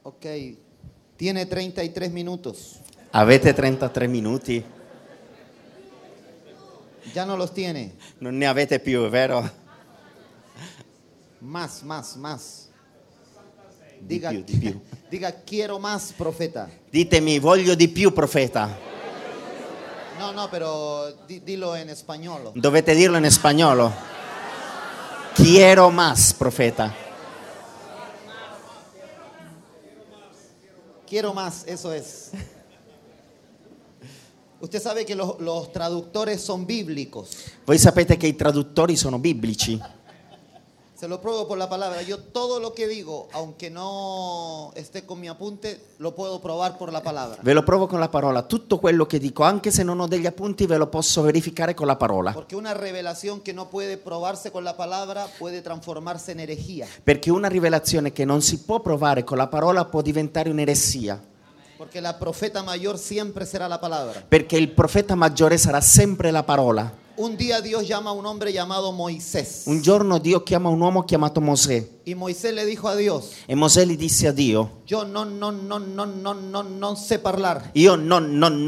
Ok, tiene 33 minutos. Avete 33 minuti? Ya no los tiene. Non ne avete più, vero? Más. Di più. Diga, quiero más, profeta. Ditemi, voglio di più, profeta. No, pero dilo en español. Dovete dirlo in spagnolo. Quiero más, profeta. Quiero más, eso es. Usted sabe que los traductores son bíblicos. Voi sapete che i traduttori sono biblici. Se lo pruebo por la palabra. Yo todo lo que digo, aunque no esté con mi apunte, lo puedo probar por la palabra. Ve lo provo con la parola. Tutto quello che dico, anche se non ho degli appunti, ve lo posso verificare con la parola. Porque una revelación que no puede probarse con la palabra puede transformarse en herejía. Perché una rivelazione che non si può provare con la parola può diventare un'eresia. Porque la profeta mayor siempre será la palabra. Perché il profeta maggiore sarà sempre la parola. Un día Dios llama a un hombre llamado Moisés. Un giorno Dio chiama un uomo chiamato Mosè. Y Moisés le dijo a Dios: E Mosè gli disse a Dio: yo no sé hablar. io non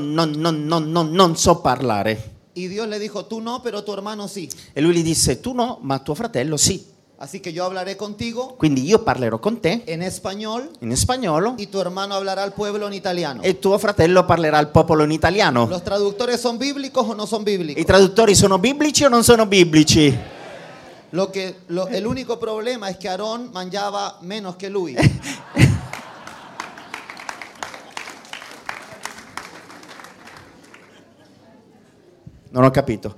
so parlare. Y Dios le dijo: tú no, pero tu hermano sí. E lui gli disse: tu no, ma tuo fratello sì. Así que yo hablaré contigo Quindi io parlerò con te en español in spagnolo y tu hermano hablará al pueblo en italiano. e tuo fratello parlerà al popolo in italiano. ¿Los traductores son bíblicos o no son bíblicos? I traduttori sono biblici o non sono biblici? El único problema es que Aarón mangiaba menos que lui. Non ho capito.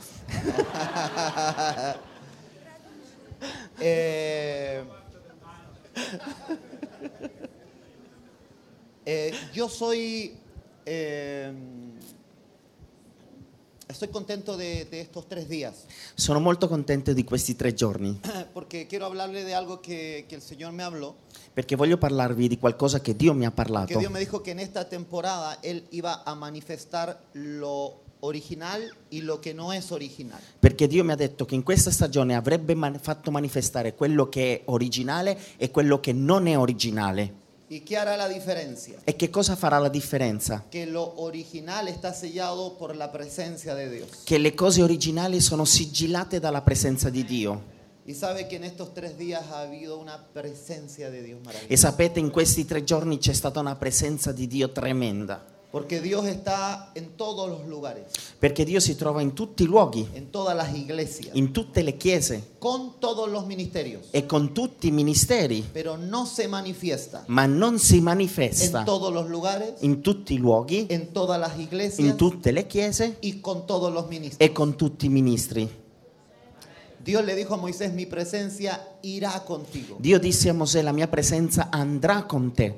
Yo soy estoy contento de estos 3 días Sono molto contento di questi 3 giorni porque quiero hablarle de algo que el Señor me habló, perché voglio parlarvi di qualcosa che Dio mi ha que parlato. Dios me dijo que en esta temporada Él iba a manifestar lo original y lo que no es original. Perché Dio mi ha detto che in questa stagione avrebbe fatto manifestare quello che è originale e quello che non è originale. ¿Y qué hará la diferencia? E che cosa farà la differenza? Que lo original está sellado por la presencia de Dios. Che le cose originali sono sigillate dalla presenza di Dio. Y sabe que en estos 3 días ha habido una presencia de Dios E maravillosa. sapete, in questi 3 giorni c'è stata una presenza di Dio tremenda. Porque Dios está en todos los lugares, Perché Dio si trova in tutti i luoghi, en todas las iglesias, in tutte le chiese con todos los ministerios, e con tutti i ministeri, pero no se manifiesta ma non si en manifesta todos los lugares, in tutti i luoghi, en todas las iglesias in tutte le chiese y con todos los ministros. e con tutti i ministri. Dios le dijo a Moisés: mi presencia irá contigo. Dio disse a Mosè: la mia presenza andrà con te.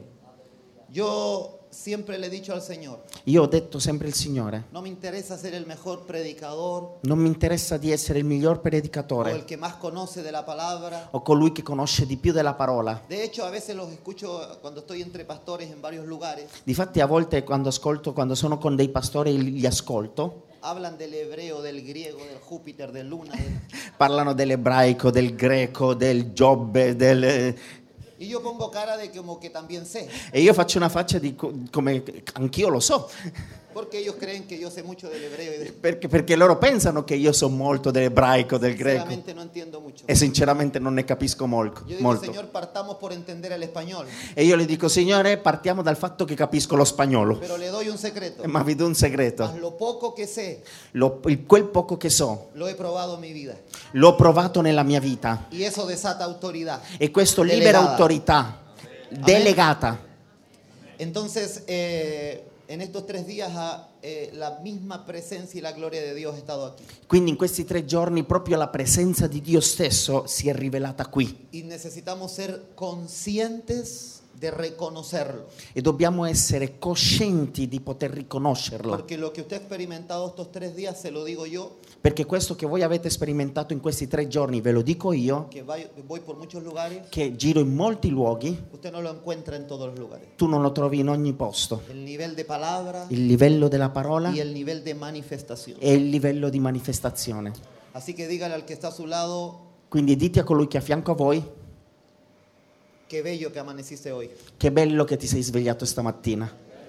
Yo siempre le he dicho al Señor: Io ho detto sempre al Signore: no me interesa ser el mejor predicador non mi interessa di essere il miglior o predicatore el que más conoce de la palabra. o colui che conosce di più della parola. De hecho, a veces los escucho cuando estoy entre pastores en varios lugares. Difatti a volte quando sono con dei pastori li ascolto, Hablan del hebreo, del griego, del Júpiter, del Luna. parlano dell'ebraico, del greco, del Giobbe, Y yo pongo cara de como que también sé. e io faccio una faccia di come anch'io lo so, Porque ellos creen que yo sé mucho del hebreo y del... perché loro pensano che io so molto dell'ebraico, del greco, Sinceramente no entiendo mucho. e sinceramente non ne capisco Yo digo: molto. Señor, partamos por entender el español. E io le dico: Signore, partiamo dal fatto che capisco lo spagnolo, Pero le doy un secreto. ma vi do un segreto. Mas lo poco que sé, Quel poco che so, lo he probado en mi vida. l'ho provato nella mia vita, Y eso desata autoridad. e questo libera Delegada. autorità delegata. Entonces, en estos 3 días la misma presencia y la gloria de Dios ha estado aquí. Quindi in questi 3 giorni proprio la presenza di Dio stesso si è rivelata qui, Y necesitamos ser conscientes de reconocerlo. e dobbiamo essere coscienti di poter riconoscerlo, Porque lo que usted ha experimentado estos 3 días, se lo digo yo, perché questo che voi avete sperimentato in questi 3 giorni, ve lo dico io, que voy por muchos lugares, che giro in molti luoghi, usted no lo encuentra en todos los lugares. tu non lo trovi in ogni posto. El nivel de palabra Il livello della parola y el nivel de manifestación. e il livello di manifestazione. Así que dígale al que está a su lado: Quindi dite a colui che è a fianco a voi: Qué bello que amaneciste hoy. Che bello che ti sei svegliato stamattina.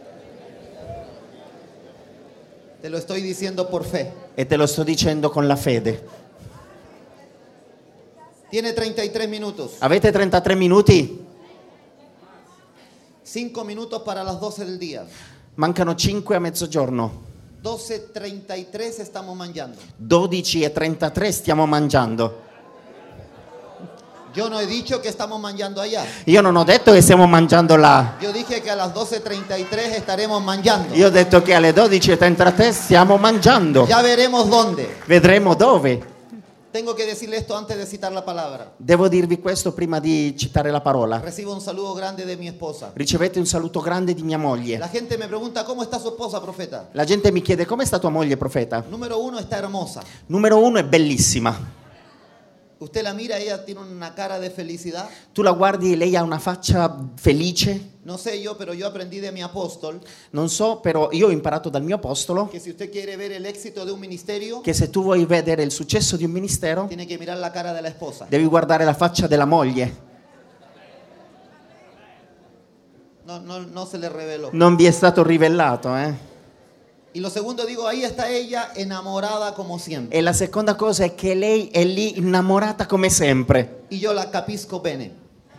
Te lo estoy diciendo por fe. E te lo sto dicendo con la fede. Tiene 33 minutos. Avete 33 minuti? 5 minutos para las 12 del día. Mancano 5 a mezzogiorno. 12:33 estamos mangiando. 12:33 stiamo mangiando. Yo no he dicho que estamos mangiando allá. Io non ho detto che stiamo mangiando là. Yo dije que a las 12:33 estaremos mangiando. Io ho detto che alle 12:33 stiamo mangiando. Ya veremos dónde. Vedremo dove. Tengo que decirle esto antes de citar la palabra. Devo dirvi questo prima di citare la parola. Recibo un saludo grande de mi esposa. Ricevete un saluto grande di mia moglie. La gente me pregunta, ¿cómo está su esposa, profeta? La gente mi chiede come sta tua moglie, profeta? Número 1, está hermosa. Numero 1 è bellissima. Usted la mira, ella tiene una cara de felicidad. Tu la guardi, lei ha una faccia felice. No sé yo, pero yo aprendí de mi apóstol Non so, però io ho imparato dal mio apostolo que si usted quiere ver el éxito de un ministerio, che se tu vuoi vedere il successo di un ministero, tiene que mirar la cara de la esposa. devi guardare la faccia della moglie. No se le reveló. Non vi è stato rivelato, eh? Y lo segundo, digo, ahí está ella enamorada como siempre. E la seconda cosa è che lei è lì innamorata come sempre. Y yo la capisco bene.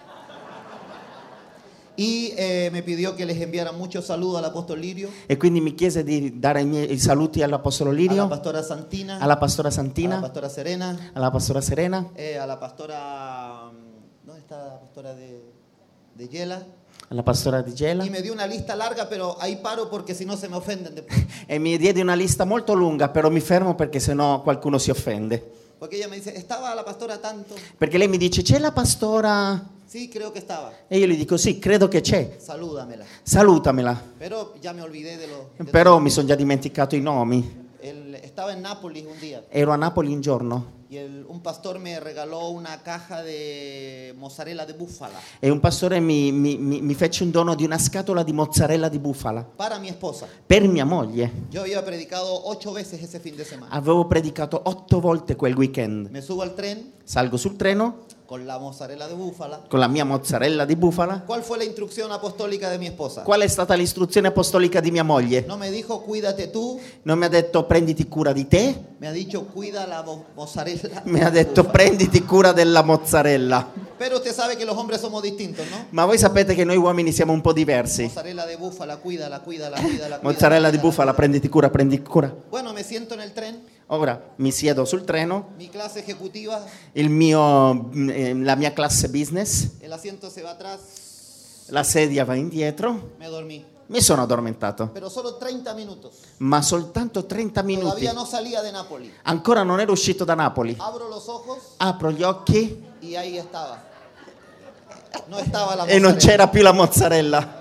Y me pidió que les enviara muchos saludos al apóstol Lirio, E quindi mi chiese di dare i saluti all'apostolo a la Lirio, pastora Santina, alla pastora a la Santina, pastora Serena, alla pastora Serena, a la pastora... ¿Dónde está la pastora de Yela? alla pastora di Gela. Y me dio una lista larga, pero ahí paro porque si no se me ofenden después. E mi diede una lista molto lunga, però mi fermo perché sennò qualcuno si offende. Porque ella me dice, ¿estaba la pastora tanto? Perché lei mi dice, c'è la pastora? Sí, creo que estaba. E io gli dico, sì, credo che c'è. Salúdamela. Salutamela. Pero ya me olvidé de lo... Però mi sono già dimenticato i nomi. Estaba en Nápoles un día Ero a Napoli un giorno y un pastor me regaló una caja de mozzarella de búfala e un pastore mi fece un dono di una scatola di mozzarella di bufala para mi esposa. per mia moglie. Yo había predicado 8 veces ese fin de semana. Avevo predicato 8 volte quel weekend. Me subo al tren Salgo sul treno con la mozzarella de búfala. con la mia mozzarella di bufala. ¿Cuál fue la instrucción apostólica de mi esposa? Qual è stata l'istruzione apostolica di mia moglie? No me dijo, cuídate tú, Non mi ha detto prenditi cura di te, me ha dicho, cuida la mozzarella. mi ha detto prenditi cura della mozzarella. Pero usted sabe que los hombres somos distintos, ¿no? Ma voi sapete che noi uomini siamo un po' diversi. Mozzarella de búfala, cuídala, cuídala, cuídala. Mozzarella di cuídala. bufala, prenditi cura, prendi cura. Bueno, me siento en el tren, Ora mi siedo sul treno, mi clase ejecutiva, la mia classe business, el asiento se va atrás, la sedia va indietro, me dormí. mi sono addormentato. Pero solo 30 minutos. Ma soltanto 30 minuti. Todavía no salía de Nápoles. Ancora non ero uscito da Napoli. Abro los ojos Apro gli occhi y ahí estaba. No estaba la e non mozzarella. c'era più la mozzarella.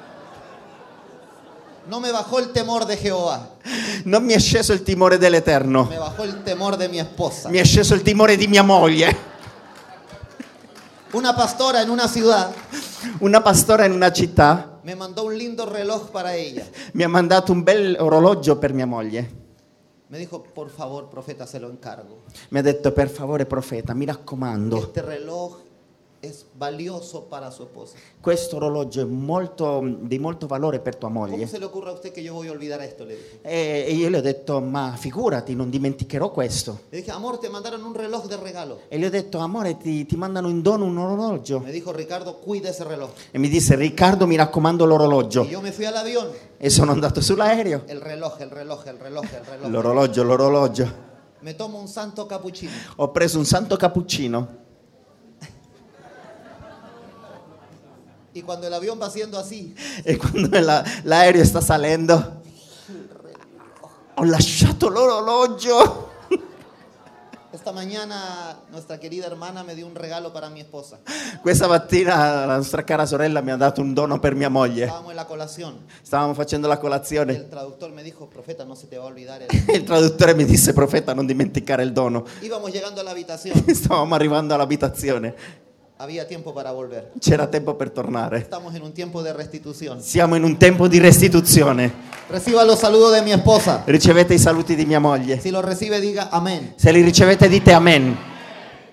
No me bajó el temor de Jehová. Non mi è sceso il timore dell'Eterno. Me bajó el temor de mi esposa. Mi è sceso il timore di mia moglie. Una pastora en una ciudad Una pastora in una città me mandó un lindo reloj para ella. mi ha mandato un bel orologio per mia moglie. Me dijo, por favor, profeta, se lo encargo. Mi ha detto, per favore profeta, mi raccomando, Este reloj es valioso para su esposa. questo orologio è di molto valore per tua ¿Cómo moglie. se le ocurre a usted que yo voy a olvidar esto? Le dije. E io le ho detto, ma figurati, non dimenticherò questo. Le dije, amor, te mandaron un reloj de regalo. E le ho detto, amore, ti mandano in dono un orologio. Me dijo, Ricardo, cuida ese reloj. E mi disse, Riccardo, mi raccomando l'orologio. Y yo me fui al avión. E sono andato sull'aereo. El reloj, el reloj, el reloj, el reloj. L'orologio. Me tomo un santo cappuccino. Ho preso un santo cappuccino. Y cuando el avión va haciendo así, E quando l'aereo sta salendo, ho lasciato l'orologio. esta mañana nuestra querida hermana me dio un regalo para mi esposa. Questa mattina la nostra cara sorella mi ha dato un dono per mia moglie. Estábamos en la colación. Stavamo facendo la El colazione. traductor me dijo, profeta, no se te va a olvidar. E il traduttore mi disse, profeta, non dimenticare il dono. Íbamos llegando a la habitación. Stavamo arrivando all'abitazione. Había tiempo para volver. C'era tempo per tornare. Estamos en un tiempo de restitución. Siamo in un tempo di restituzione. Reciba los saludos de mi esposa. Ricevete i saluti di mia moglie. Si los recibe, diga amén. Se li ricevete dite amen.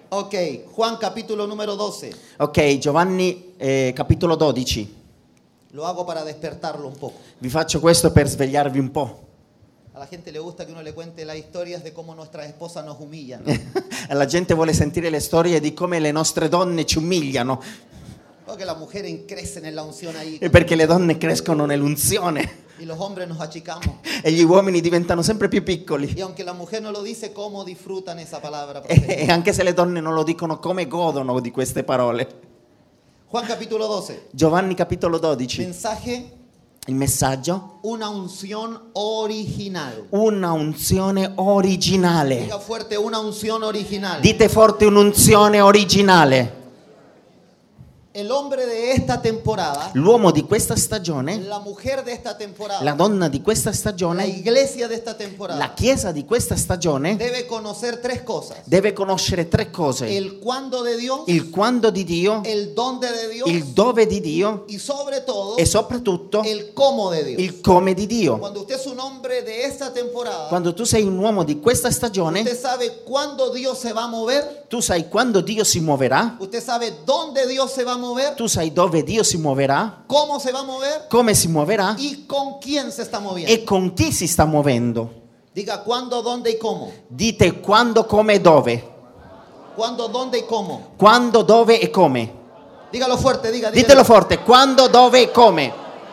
Ok, Juan capítulo número 12. Ok, Giovanni capitolo 12. Lo hago para despertarlo un poco. Vi faccio questo per svegliarvi un po'. A la gente le gusta que uno le cuente las historias de cómo nuestras esposas nos humillan. La gente vuole sentire le storie di come le nostre donne ci umiliano, Porque las mujeres crecen en la unción ahí perché le donne crescono nell'unzione y los hombres nos achicamos. e gli uomini diventano sempre più piccoli. Y aunque la mujer no lo dice, cómo disfrutan esa palabra profética. E anche se le donne non lo dicono, come godono di queste parole. Juan capítulo 12. Giovanni capitolo 12. Mensaje, Il messaggio: una unción original. una unzione originale. Diga fuerte, una unción original. Dite forte, un'unzione originale. El hombre de esta temporada, L'uomo di questa stagione, la mujer de esta temporada, la donna di questa la stagione, iglesia de esta temporada, la chiesa di questa stagione debe conocer tres cosas. deve conoscere tre cose: El cuándo de Dios, il quando di Dio, el dónde de Dios il dove di Dio y sobre todo e soprattutto el cómo de Dios. il come di Dio. Cuando usted es un hombre de esta temporada, Quando tu sei un uomo di questa stagione, usted sabe cuándo Dios se va a mover, tu sai quando Dio si muoverà, usted sabe dónde Dios se va a mover, tu sai dove Dio si muoverà, cómo se va a mover come si muoverà y con quién se está moviendo. e con chi si sta muovendo. Diga cuándo, dónde y cómo. Dite quando, come e dove. Cuándo, dónde y cómo. Quando, dove e come. Dígalo fuerte, diga. Ditelo forte, quando, dove e come.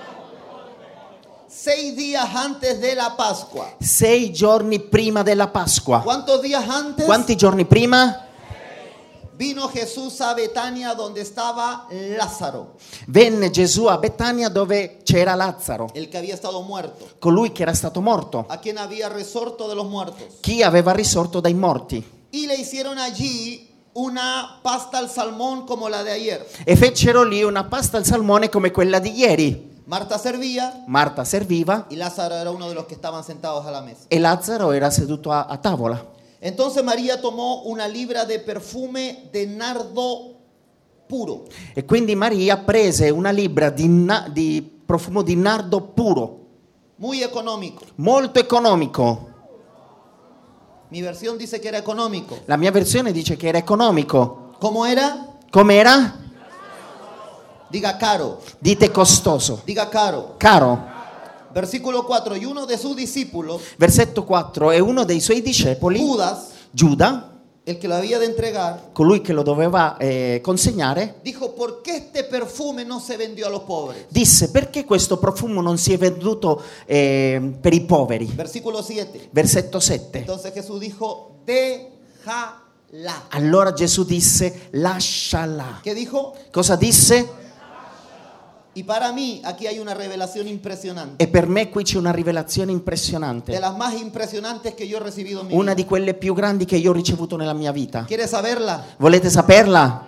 6 días antes de la Pascua. 6 giorni prima della Pasqua. ¿Cuántos días antes? Quanti giorni prima? Vino Jesús a Betania donde estaba Lázaro, Venne Gesù a Betania dove c'era Lazzaro, el que había estado muerto, colui che era stato morto, a quien había resorto de los muertos. chi aveva risorto dai morti. Y le hicieron allí una pasta al salmón como la de ayer. E fecero lì una pasta al salmone come quella di ieri. Marta servía Marta serviva y Lázaro era uno de los que estaban sentados a la mesa. e Lazzaro era seduto a tavola. Entonces María tomó una libra de perfume de nardo puro E quindi Maria prese una libbra di profumo di nardo puro, muy económico. molto economico. Mi versión dice que era económico. La mia versione dice che era economico. ¿Cómo era? Com'era? Diga caro. Dite costoso. Diga caro. Caro. Versículo 4. Y uno de sus discípulos, Versetto 4. E uno dei suoi discepoli, Judas, Giuda, el que lo había de entregar, colui che lo doveva consegnare, dijo, ¿por qué este perfume no se vendió a los pobres? disse: perché questo profumo non si è venduto per i poveri? Versículo 7. Versetto 7. Entonces Jesús dijo, déjala. Allora Gesù disse: lasciala. ¿Qué dijo? Cosa disse? Y para mí aquí hay una revelación impresionante. E per me qui c'è una rivelazione De impressionante, las más impresionantes que yo he recibido en mi una vida. di quelle più grandi che io ho ricevuto nella mia vita. ¿Quieres saberla? Volete saperla?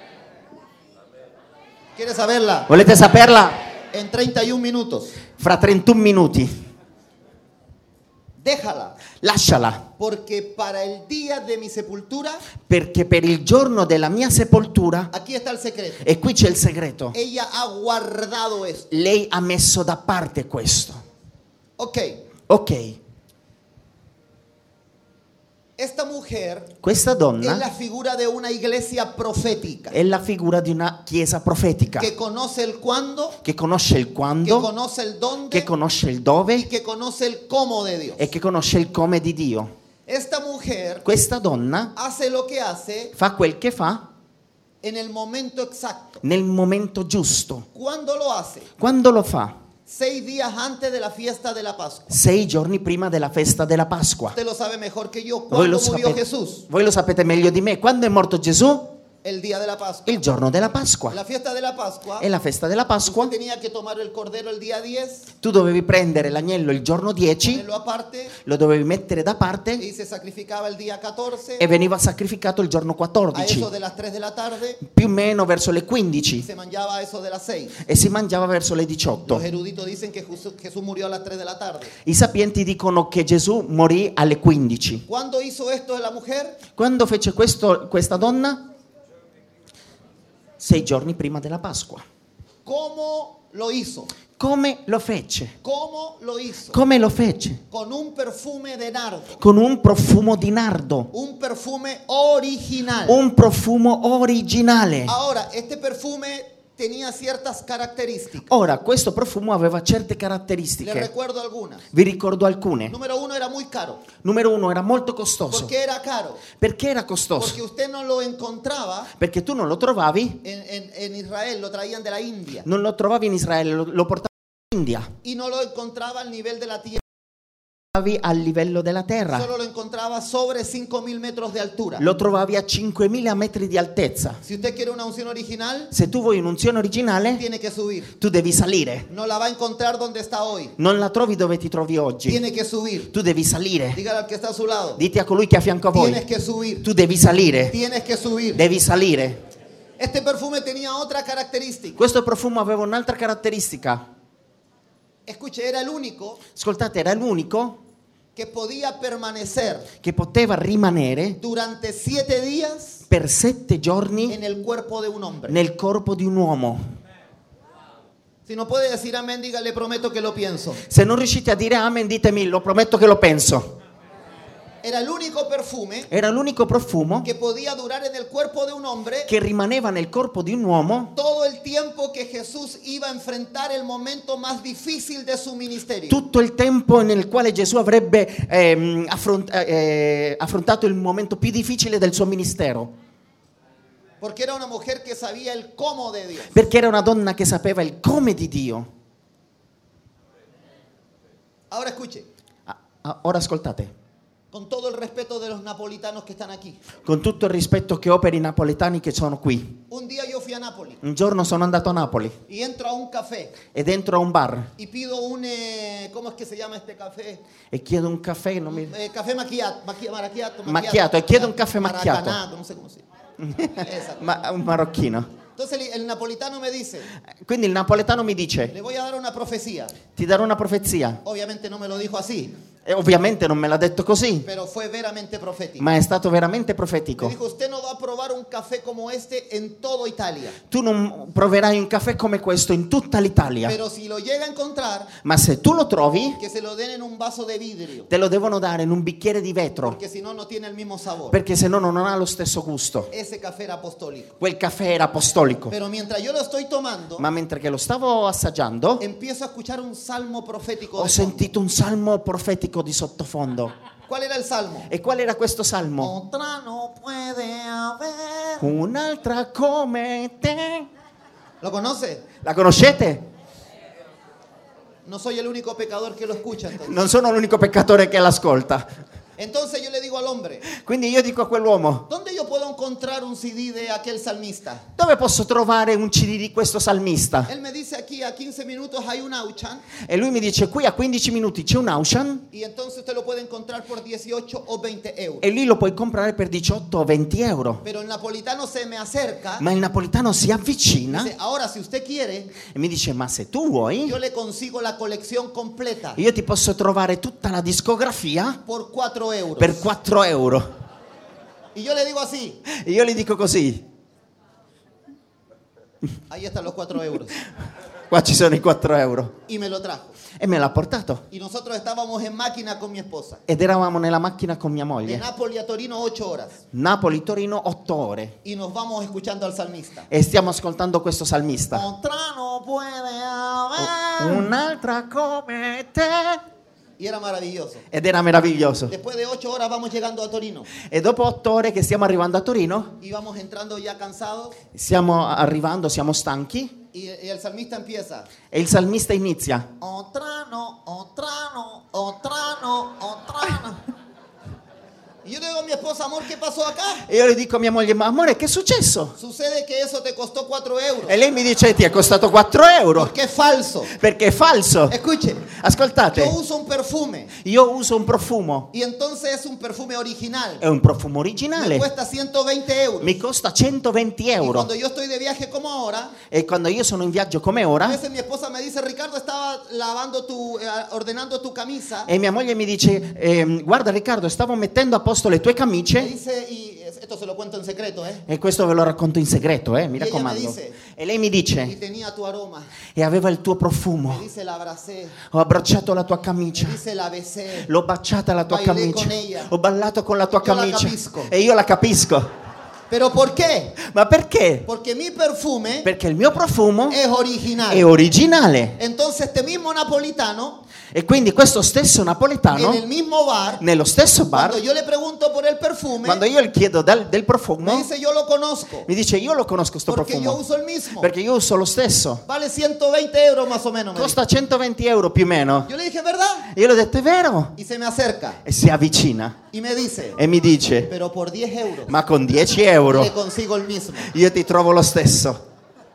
¿Quieres saberla? Volete saperla? En 31 minutos. Fra 31 minuti. Déjala. Lasciala, Porque para el día de mi sepultura, perché per il giorno della mia sepoltura, aquí está el secreto. e qui c'è il segreto, Ella ha guardado esto. lei ha messo da parte questo. Ok. Ok, Esta mujer questa es la donna figura de una iglesia profética è la figura di una chiesa profetica que conoce el cuándo, che conosce il que quando, conoce el dónde che conosce il y dove que conoce el cómo de Dios. e che conosce il come di Dio. Esta mujer Questa donna hace lo que hace fa quel che fa en el momento exacto. nel momento giusto. ¿Cuándo lo hace? Quando lo fa? 6 días antes de la fiesta de la Pascua. 6 giorni prima della festa della Pasqua. Usted lo sabe mejor que yo. Voi ¿Cuándo lo, murió sapete, Jesús? voi lo sapete meglio di me. Quando è morto Gesù? El día de la Pascua. Il giorno della Pasqua. La fiesta de la Pascua. E la festa della Pasqua, Usted tenía que tomar el cordero el día 10, tu dovevi prendere l'agnello il giorno 10, ponerlo aparte lo dovevi mettere da parte y se sacrificaba el día 14. e veniva sacrificato il giorno A 14, eso de las 3 de la tarde più o meno verso le 15, se mangiaba a eso de las 6. e si mangiava verso le Los 18. eruditos dicen que Jesús murió a las 3 de la tarde. I sapienti dicono che Gesù morì alle 15. ¿Cuándo hizo esto la mujer? Quando fece questo questa donna? 6 giorni prima della Pasqua. ¿Cómo lo hizo? Come lo fece? ¿Cómo lo hizo? Come lo fece? Con un perfume de nardo. Con un profumo di nardo, Un perfume original. un profumo originale. Ahora, este perfume tenía ciertas características. Ora, questo profumo aveva certe Les caratteristiche. recuerdo algunas. Vi ricordo alcune. Número uno, era muy caro. Numero uno, era molto costoso. ¿Por qué era caro? Perché era costoso? Porque usted no lo encontraba Perché tu non lo trovavi, en Israel, lo traían de la India. non lo trovavi in Israele, lo portavi in India. Y no lo encontraba al nivel de la tierra. Al livello della terra. Solo lo encontraba sobre 5.000 metros de altura. Lo trovavi a 5.000 metri di altezza. Si usted quiere una unción original, Se tu vuoi un'unzione originale, tiene que subir. tu devi salire. No la va a encontrar donde está hoy. Non la trovi dove ti trovi oggi. Tiene que subir. Tu devi salire. Dígale al que está a su lado. Dite a colui che è a fianco a Tienes voi. que subir. Tu devi salire. Tienes que subir. Devi salire. Este perfume tenía otra característica. Questo profumo aveva un'altra caratteristica. Escuche, era el único Ascoltate, era l'unico que podía permanecer che poteva rimanere durante 7 días per 7 giorni en el cuerpo de un hombre. nel corpo di un uomo. Si no puede decir amén, diga, le prometo que lo pienso. Se non riuscite a dire amen, ditemi, lo prometto che lo penso. Era el único perfume Era l'unico profumo que podía durar en el cuerpo de un hombre che rimaneva nel corpo di un uomo todo el tiempo que Jesús iba a enfrentar el momento más difícil de su ministerio. tutto il tempo nel quale Gesù avrebbe affrontato il momento più difficile del suo ministero. Porque era una mujer que sabía el cómo de Dios. Perché era una donna che sapeva il come di Dio. Ahora escuche, Ora ascoltate, con todo el respeto de los napolitanos que están aquí. con tutto il rispetto che ho per i napoletani che sono qui. Un día yo fui a Nápoles Un giorno sono andato a Napoli y entro a un café ed entro a un bar y pido un, ¿cómo es que se llama este café? e chiedo un caffè, non mi... Café macchiato, Macchiato, e chiedo un caffè macchiato. Maracanato, no sé cómo se llama. Esa. un marocchino. Entonces el napolitano me dice, Quindi il napoletano mi dice, le voy a dar una profecía. ti darò una profezia. Obviamente no me lo dijo así, E ovviamente non me l'ha detto così, pero fue veramente profético. ma è stato veramente Me profetico. dijo, usted no va a probar un café como este en toda Italia, Tu non proverai un caffè come questo in tutta l'Italia, pero si lo llega a encontrar, ma se tu lo trovi, que se lo den en un vaso de vidrio, te lo devono dare in un bicchiere di vetro, porque si no, no tiene el mismo sabor. perché se no non ha lo stesso gusto. Ese café era apostólico. Quel caffè era apostolico. Pero mientras yo lo estoy tomando, Ma mentre che lo stavo assaggiando, empiezo a escuchar un salmo profético. ho de fondo. sentito un salmo profetico di sottofondo. ¿Cuál era el salmo? E qual era questo salmo? Otra no puede haber. Un'altra come te. ¿Lo conoce? La conoscete? No soy el único pecador que lo escucha entonces. Non sono l'unico peccatore che l'ascolta. Entonces yo le digo al hombre, Quindi io dico a quell'uomo, ¿dónde yo puedo encontrar un CD de aquel salmista? dove posso trovare un CD di questo salmista? Él me dice aquí a 15 minutos hay un Auchan E lui mi dice, qui a 15 minuti c'è un Auchan y entonces usted lo puede encontrar por 18 o 20 euros. e lì lo puoi comprare per 18 o 20 euro. Pero el napolitano se me acerca Ma il napolitano si y avvicina dice, ahora si usted quiere, e mi dice, ma se tu vuoi, yo le consigo la colección completa io ti posso trovare tutta la discografia por 4 euros. per 4 euro. Y yo le digo así, E io gli dico così, ahí están los 4 euros. qua ci sono i 4 euro. Y me lo trajo. E me l'ha portato. Y nosotros estábamos en máquina con mi esposa. Ed eravamo nella macchina con mia De moglie. Napoli a Torino 8 horas. Napoli-Torino 8 ore. Y nos vamos escuchando al salmista. E stiamo ascoltando questo salmista. Otra no puede haber. Un'altra come te. Y era maravilloso. Ed era meraviglioso. Después de 8 horas vamos llegando a Torino. E dopo 8 ore che stiamo arrivando a Torino, Íbamos entrando ya cansados. stiamo arrivando, siamo stanchi. Y el salmista empieza. E il salmista inizia. Otra no, otra no, otra no, otra no. Y yo le digo a mi esposa, amor, ¿qué pasó acá? E io le dico a mia moglie, ma amore, che è successo? Sucede que eso te costó 4 euros. E lei mi dice, ti è costato 4 euro. Porque es falso. Perché è falso. Escuche, Ascoltate, yo uso un perfume io uso un profumo. y entonces es un perfume original. È un profumo Me originale. cuesta 120 euros. Mi costa 120 Y euro. cuando yo estoy de viaje como ahora, E quando io sono in viaggio come a ora, veces mi esposa me dice, Ricardo, estaba ordenando tu camisa e mia moglie mi dice, guarda Riccardo, stavo mettendo a posto le tue camicie dice, dice, y esto se lo cuento en secreto, e questo ve lo racconto in segreto, mi ella me raccomando. dice, E lei mi y dice, tenía tu aroma. e aveva il tuo Me profumo. dice, la abracé. Ho abbracciato la tua Me camicia. dice, la besé. L'ho baciata la tua Bailé camicia. con ella. Ho ballato con la tua Io la camicia. capisco. E io la capisco. ¿Pero por qué? Ma perché? Porque mi perfume Perché il mio profumo es original. è originale. Entonces este mismo napolitano, E quindi questo stesso en napoletano, el mismo bar, nello stesso bar, cuando yo le pregunto por el perfume, quando io gli chiedo del me profumo, dice, yo lo conozco. mi dice io lo conosco sto Porque yo profumo. uso el mismo. Perché io uso lo stesso. Vale 120 euros más o menos. Me Costa 120 euro più o meno. dijo. Yo le dije, ¿verdad? Io le ho detto è vero. Y se me acerca E si avvicina y me dice, e mi dice, pero por 10 euros ma con 10 euro le consigo el mismo. io ti trovo lo stesso.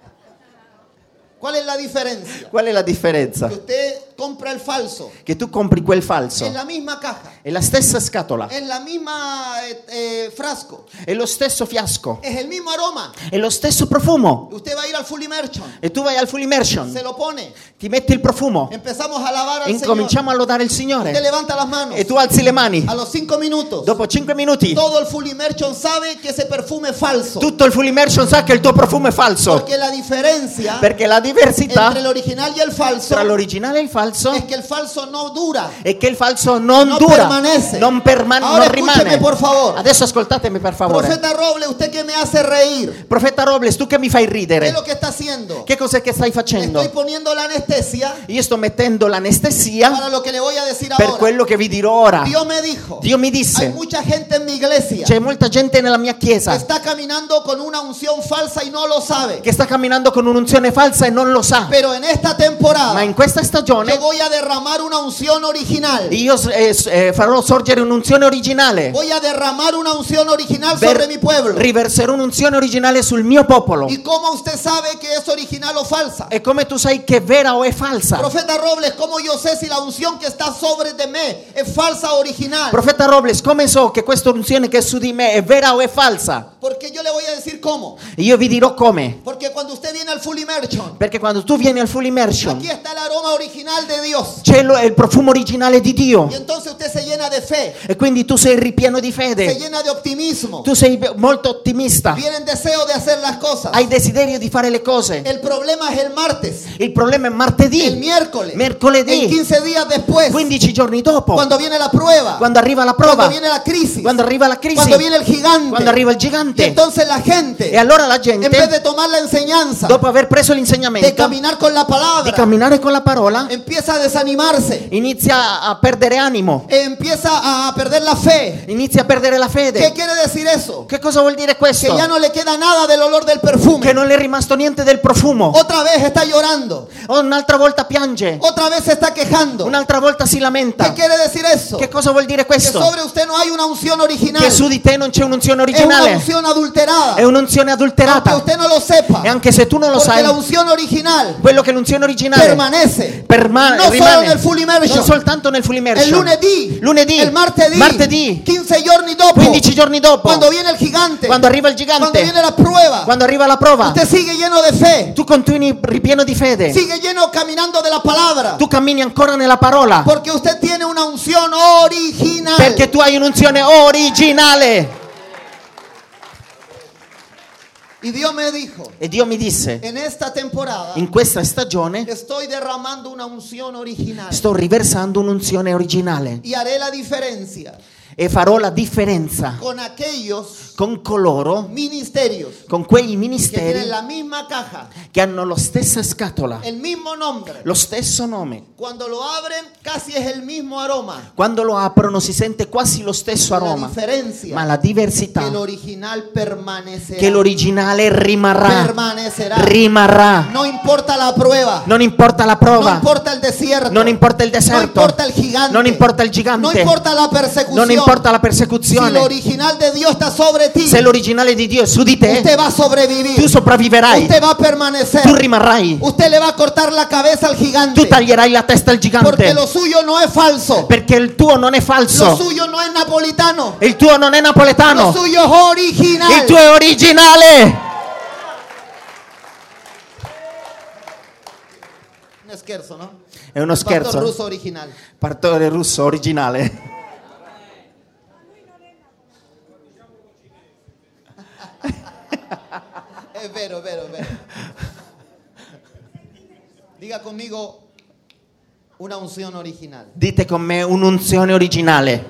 ¿Cuál es la diferencia? Qual è la differenza? Que usted compra el falso Che tu compri quel falso, en la misma caja, è la stessa scatola, en la misma frasco, è lo stesso fiasco, es el mismo aroma. è lo stesso profumo. Usted va a ir al full immersion, E tu vai al full immersion, se lo pone, ti metti il profumo, empezamos a lavar al Señor. incominciamo a lodare il Usted Signore levanta las manos. e tu alzi le mani. A los 5 minutos, Dopo 5 minuti todo el full immersion sabe que ese perfume es falso. tutto il full immersion sa che il tuo profumo è falso, Porque la diferencia perché la diversità entre el original y el falso tra l'originale e il falso es que el falso no dura. è che il falso non No dura, permanece. non Ahora rimane. escúcheme, por favor. Adesso ascoltatemi per favore. Profeta Robles, usted que me hace reír, Profeta Robles, tu che mi fai ¿qué es ridere, lo que está haciendo? che cos'è che stai facendo? Estoy poniendo la anestesia Io sto mettendo l'anestesia para lo que le voy a decir per ahora. quello che vi dirò ora. Dios me dijo, Dio mi hay disse, mucha gente en mi iglesia c'è molta gente nella mia que chiesa está caminando con una unción falsa y no lo sabe. che sta camminando con un'unzione falsa e non lo sa. Pero en esta temporada Ma in questa stagione yo voy a derramar una unción original. io farò sorgere un'unzione originale. Voy a derramar una unción original Ver- sobre mi pueblo. riverserò un'unzione originale sul mio popolo. ¿Y cómo usted sabe que es original o falsa? E come tu sai che è vera o è falsa? Profeta Robles, ¿cómo yo sé si la unción que está sobre de mí es falsa o original? Profeta Robles, come so che questa unzione che è su di me è vera o è falsa? Porque yo le voy a decir cómo. Io vi dirò come. Porque cuando usted viene al full immersion, Perché quando tu vieni al full immersion aquí está el aroma original de Dios. c'è il profumo originale di Dio. Y entonces usted se llena de fe, E quindi tu sei ripieno di se fede. llena de optimismo, Tu sei molto ottimista. viene el deseo de hacer las cosas. Hai desiderio di fare le cose. El problema es el martes, Il problema è el martedì, miércoles, mercoledì, el 15 días después, 15 giorni dopo, cuando viene la prueba, quando arriva la cuando prova, viene la crisis, quando arriva la crisi, cuando viene el gigante. quando arriva il Y gigante. entonces la gente, E allora la en vez gente, de tomar la enseñanza, dopo aver preso de l'insegnamento caminar con la di palabra, camminare con la parola, empieza a desanimarse, inizia a perdere animo, empieza a perder la fe. inizia a perdere la ¿Qué fede. quiere decir eso? Che cosa vuol dire Que questo? ya no le queda nada del olor del perfume. Che non le è rimasto niente del profumo. Otra vez está llorando, Un'altra volta piange, otra vez se está quejando. un'altra volta si ¿Qué lamenta. quiere decir eso? Che cosa vuol dire Que questo? sobre usted no hay una unción original, Che su di te non c'è un'unzione es una originale, unción adulterada, è un'unzione aunque adulterata. usted no lo sepa, E anche se tu non lo porque sai, la unción original quello che è l'unzione originale permanece, no no solo nel full immersion, non soltanto nel full el immersion, lunedì, el martedì, 15 giorni dopo, 15 giorni dopo, cuando viene el gigante, quando arriva il cuando gigante, viene la prueba, quando arriva la prova, usted sigue lleno de fe, tu continui ripieno di fede, sigue lleno caminando de la palabra, tu cammini ancora nella parola, porque usted tiene una unción original. perché tu hai un'unzione originale. Y Dios me dijo, E Dio mi disse, en esta temporada in questa stagione estoy derramando una unción original sto riversando un'unzione originale y haré la diferencia e farò la differenza con aquellos con coloro, ministerios con quei que ministeri tienen la misma caja, che hanno la stessa scatola, el mismo nombre. lo stesso nome. Cuando lo abren casi es el mismo aroma. Quando lo aprono si sente quasi lo stesso La aroma, diferencia ma la diversità que el original permanecerá. che l'originale rimarrà, Permanecerà. rimarrà. No importa la prueba. Non importa la No prova, importa el desierto. non importa il No deserto, importa el gigante. non importa il No gigante, importa la persecución. non importa la Si lo persecuzione. original de Dios está sobre ti, Se l'originale di Dio è su di te, usted va a sobrevivir. tu sopravviverai, Usted va a permanecer. tu rimarrai, Usted le va a cortar la cabeza al gigante. tu taglierai la testa al Porque gigante, lo suyo no es falso. perché il tuo non è Lo falso, suyo no es napolitano. il tuo non è Lo napoletano, suyo es original. il tuo è originale. Un scherzo, ¿no? È uno Pastor scherzo. ruso original. Partore russo originale. Diga conmigo una unción original. Dite con me un'unzione originale.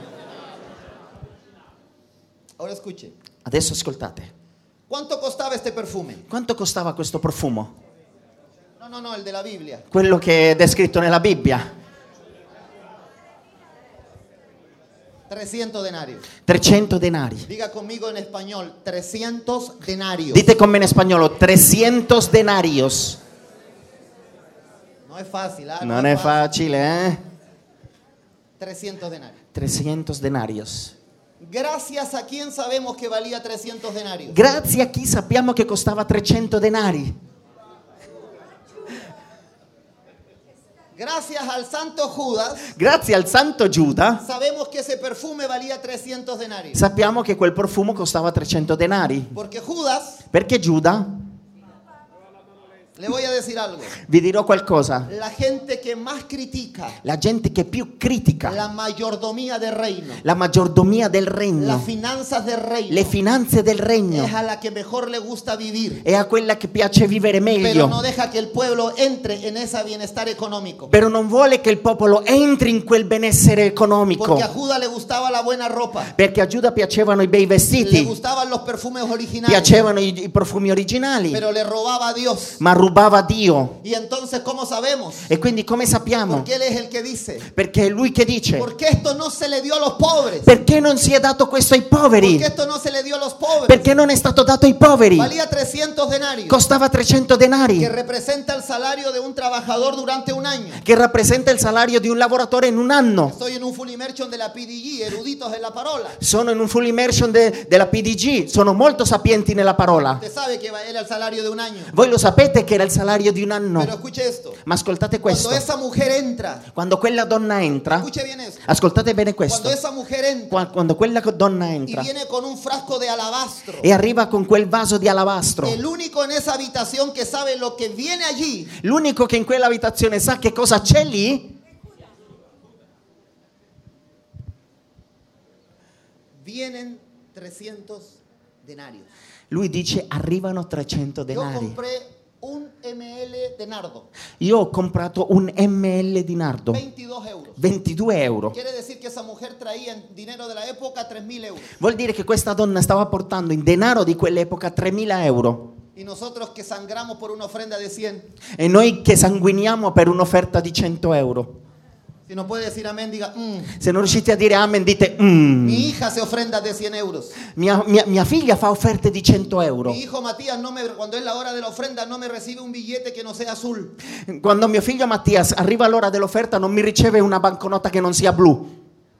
Ahora escuche. Adesso ascoltate. ¿Cuánto costaba este perfume? Quanto costava questo profumo? No, el de la Biblia. Quello che è descritto nella Bibbia. 300 denarios. 300 denari. Diga conmigo en español, 300 denarios. Dite con me in spagnolo 300 denarios. No es fácil, ¿ah? Non è facile, eh? 300 denarios. 300 denarios. Gracias a quién sabemos que valía 300 denarios. Grazie a chi sappiamo che costava 300 denari. Gracias al santo Judas, Grazie al santo Giuda sabemos que ese perfume valía 300 denarios. sappiamo che quel profumo costava 300 denari. Porque Judas, Perché Giuda, le voy a decir algo, vi dirò qualcosa, la gente que más critica la gente che più critica la mayordomía del reino, la maggiordomia del las regno, finanzas del reino, le finanze del regno, es a la que mejor le gusta vivir, è a quella che piace vivere pero meglio, no deja que el pueblo entre en ese bienestar económico. però non vuole che il popolo entri in quel benessere economico, Porque a Judas le gustaba la buena ropa, perché a Giuda piacevano i bei le vestiti, gustaban los perfumes originales, piacevano i profumi originali, pero le robaba a Dios. ma rubava Dio. Y entonces, ¿cómo sabemos? E quindi come sappiamo? Porque Él es el que dice, Perché è lui che dice: porque esto no se le dio a los pobres, perché non si è dato questo ai poveri? porque esto no se le dio a los pobres, Perché non è stato dato ai poveri? valía 300 denarios, Costava 300 que denari, representa el salario de un trabajador durante un año. che rappresenta il salario di un lavoratore in un anno. Estoy en un full immersion de la PDG, eruditos en la parola. Sono in un full immersion della PDG, sono molto sapienti nella parola. Usted sabe que era el salario de un año. Voi lo sapete che era il salario di un anno. Pero escuche esto, Ma ascoltate questo. cuando esa mujer entra, Quando quella donna entra, escuche bien esto, ascoltate bene questo. cuando esa mujer entra Quando quella donna y entra viene con un frasco de alabastro, e arriva con quel vaso di alabastro, el único en esa habitación que sabe lo que viene allí, l'unico che in quell'abitazione sa che cosa c'è lì, vienen 300 denarios. lui dice arrivano 300 Yo denari. compré un ml de nardo, Io ho comprato un ml di nardo, 22 euros. 22 euro. Quiere decir que esa mujer traía en dinero de la época 3.000 euros. Vuol dire che questa donna stava portando in denaro di quell'epoca 3.000 euro. Y nosotros que sangramos por una ofrenda de 100. E noi che sanguiniamo per un'offerta di 100 euro. Si no puede decir amén, diga, Se non riuscite a dire amen, dite mi hija se ofrenda de 100 euros. mia figlia fa offerte di 100 euro. Mi hijo Matías, cuando es la hora de la ofrenda, no me recibe un billete que no sea azul. Quando mio figlio Mattias arriva l'ora dell'offerta non mi riceve una banconota che non sia blu.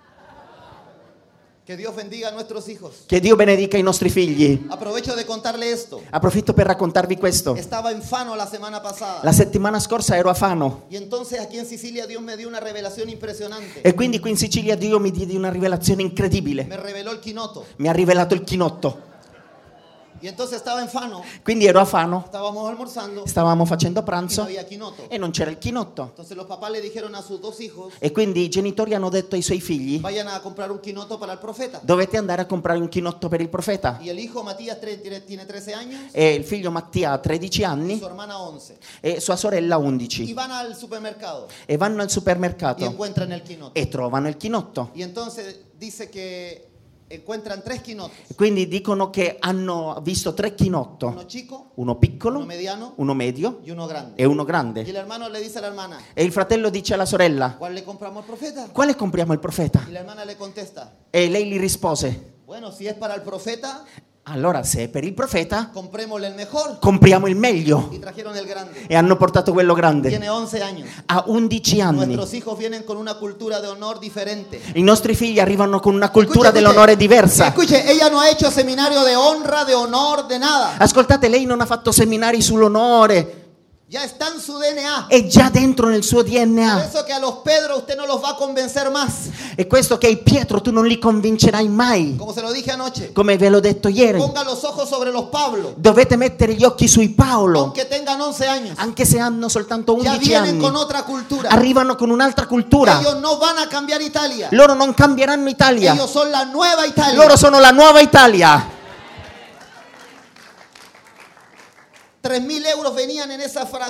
Que Dios bendiga a nuestros hijos. Che Dio benedica i nostri figli. Aprovecho de contarle esto. Approfitto per raccontarvi questo. Estaba en Fano la semana pasada. La settimana scorsa ero a Fano Y entonces aquí en Sicilia Dios me dio una revelación impresionante. e quindi qui in Sicilia Dio mi diede una rivelazione incredibile. Me reveló el quinoto. Mi ha rivelato il chinotto. Y entonces estaba en Fano, Quindi ero a Fano, estábamos almorzando stavamo facendo y no pranzo había quinoto. e non c'era il chinotto. Entonces los papás le dijeron a sus dos hijos, E quindi i genitori hanno detto ai suoi figli: vayan a comprar un quinoto para el profeta. dovete andare a comprare un chinotto per il profeta. Y el hijo Matías tiene 13 años E il figlio Mattia ha 13 y anni su hermana 11. e sua sorella Y 11 van al supermercado e vanno al y supermercato encuentran el quinoto. e trovano il chinotto. Y entonces dice que encuentran 3 quinotos. Quindi dicono che hanno visto 3 Uno chinotto, chico, uno piccolo, uno mediano uno medio y uno grande. e uno Y grande. el hermano le dice a la hermana, E il fratello dice alla sorella: ¿cuál le compramos al profeta? quale compriamo il profeta? Y la hermana le contesta, E lei gli rispose: bueno, si es para el profeta, allora se è per il profeta comprémosle el mejor. compriamo il meglio. Y trajeron el grande. E hanno portato quello grande. Tiene 11 años. Ha 11 anni. Nuestros hijos vienen con una cultura de honor diferente. I nostri figli arrivano con una cultura Escuche, dell'onore diversa. Escuche, ella no ha hecho seminario de honra, de honor, de nada. Ascoltate, lei non ha fatto seminari sull'onore, Ya está en su DNA. è già dentro nel suo Por DNA. eso que a los Pedro usted no los va a convencer más. E questo che ai Pietro tu non li convincerai mai. Como se lo dije anoche. Come ve l'ho detto ieri, Ponga los ojos sobre los Pablo. dovete mettere gli occhi sui Paolo, Aunque tengan 11 años. anche se hanno soltanto Ya 11 vienen anni. con otra cultura. Arrivano con un'altra cultura. Ellos no van a cambiar Italia. Loro non cambieranno Italia. Ellos son la nueva Italia. Loro sono la nuova Italia. 3.000 euros venían en ese frasco.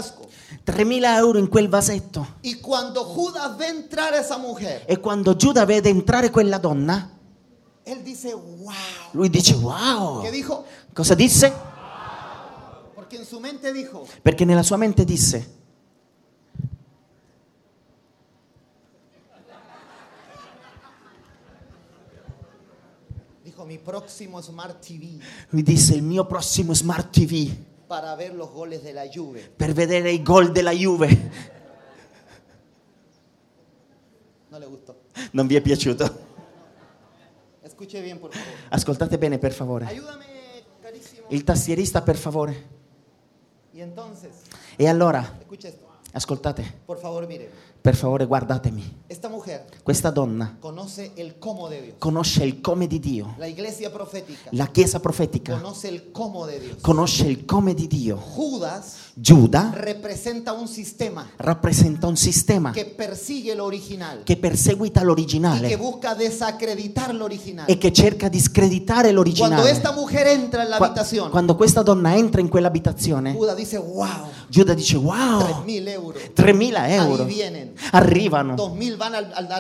3.000 euro in quel vasetto. Y cuando Judas ve entrar a esa mujer, E quando Giuda vede entrare quella donna, él dice, wow. lui dice wow. ¿Qué dijo? Cosa disse? Porque en su mente dijo, Perché nella sua mente disse, mi próximo Smart TV lui disse il mio prossimo Smart TV para ver los goles de la Juve. per vedere i gol della Juve. No le gustó. Non vi è piaciuto? Escuche bien, por favor. Ascoltate bene, per favore. Ayúdame, carísimo. Il tastierista, per favore. Y entonces, E allora, escuche esto. ascoltate, Por favor, mire. per favore, guardatemi. Esta mujer Questa donna conoce el cómo de Dios. conosce il come di Dio. La iglesia profética La Chiesa profetica conoce el cómo de Dios. conosce il come di Dio. Judas Giuda representa un sistema rappresenta un sistema que persigue lo original che perseguita y que l'originale busca desacreditar lo original. e che cerca di screditare Cuando l'originale. esta mujer entra en la habitación, Quando questa donna entra in quell'abitazione, Judas dice, wow, Giuda dice wow, 3.000 euros. 3.000 euro Ahí vienen. arrivano, 2.000 van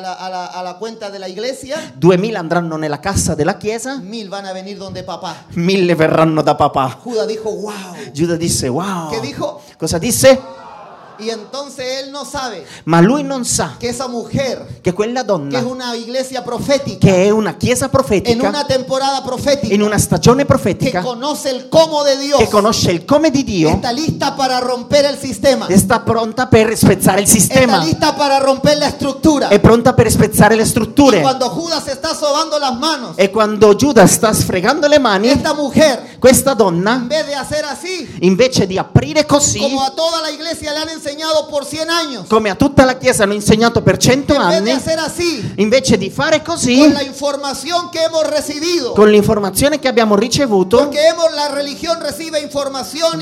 a la cuenta de la iglesia, 2.000 andranno nella cassa della chiesa, 1.000 van a venir donde papá. 1.000 verranno da papà. Judas dijo, wow. Giuda disse wow. ¿Qué dijo? Cosa disse? Y entonces él no sabe Ma lui non sa que esa mujer, che quella que es donna, una iglesia profética, che è una chiesa en profetica, una temporada profética, in una stagione que profetica, conoce el cómo de Dios, che conosce il come di Dio, está lista para romper el sistema, e sta pronta per spezzare il está sistema, lista para romper la estructura. è pronta per spezzare le Y strutture. cuando Judas está sobando las manos, E quando Giuda sta sfregando le mani, esta mujer, questa donna, en vez de hacer así, invece di aprire così, como a toda la iglesia le han enseñado por 100 años, come a tutta la Chiesa hanno insegnato per 100 en vez de anni, hacer así, invece di fare così, con la información que hemos recibido, con l'informazione che abbiamo ricevuto, porque la religión recibe información,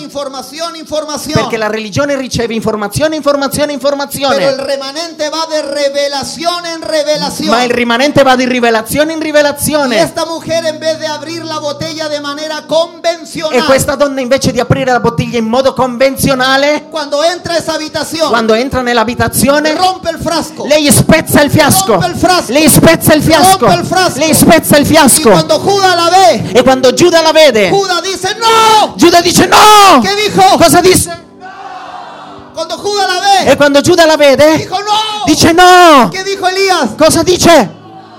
perché la religione riceve informazione, pero el remanente va de revelación en revelación. ma il rimanente va di rivelazione in Y rivelazione. esta mujer, en vez de abrir la botella de manera E convencional, questa donna, invece di aprire la bottiglia in modo convenzionale, cuando entra a esa habitación, quando entra nell'abitazione, rompe el frasco. lei spezza il fiasco, Rompe il frasco. lei spezza il fiasco, Rompe il frasco. lei spezza il Y fiasco. cuando Judas la ve, E quando Giuda la vede, Judas dice no. Giuda dice no! ¿Qué dijo? Cosa disse? Cuando Judas la ve, E quando Giuda la vede, dijo no. dice no! ¿Qué dijo Elías? Cosa dice?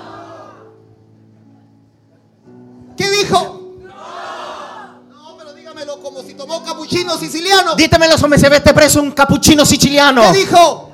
¿Qué dijo? No, pero dígamelo como si tomó capuchino siciliano. Ditemelo come se avete preso un cappuccino siciliano. ¿Qué dijo?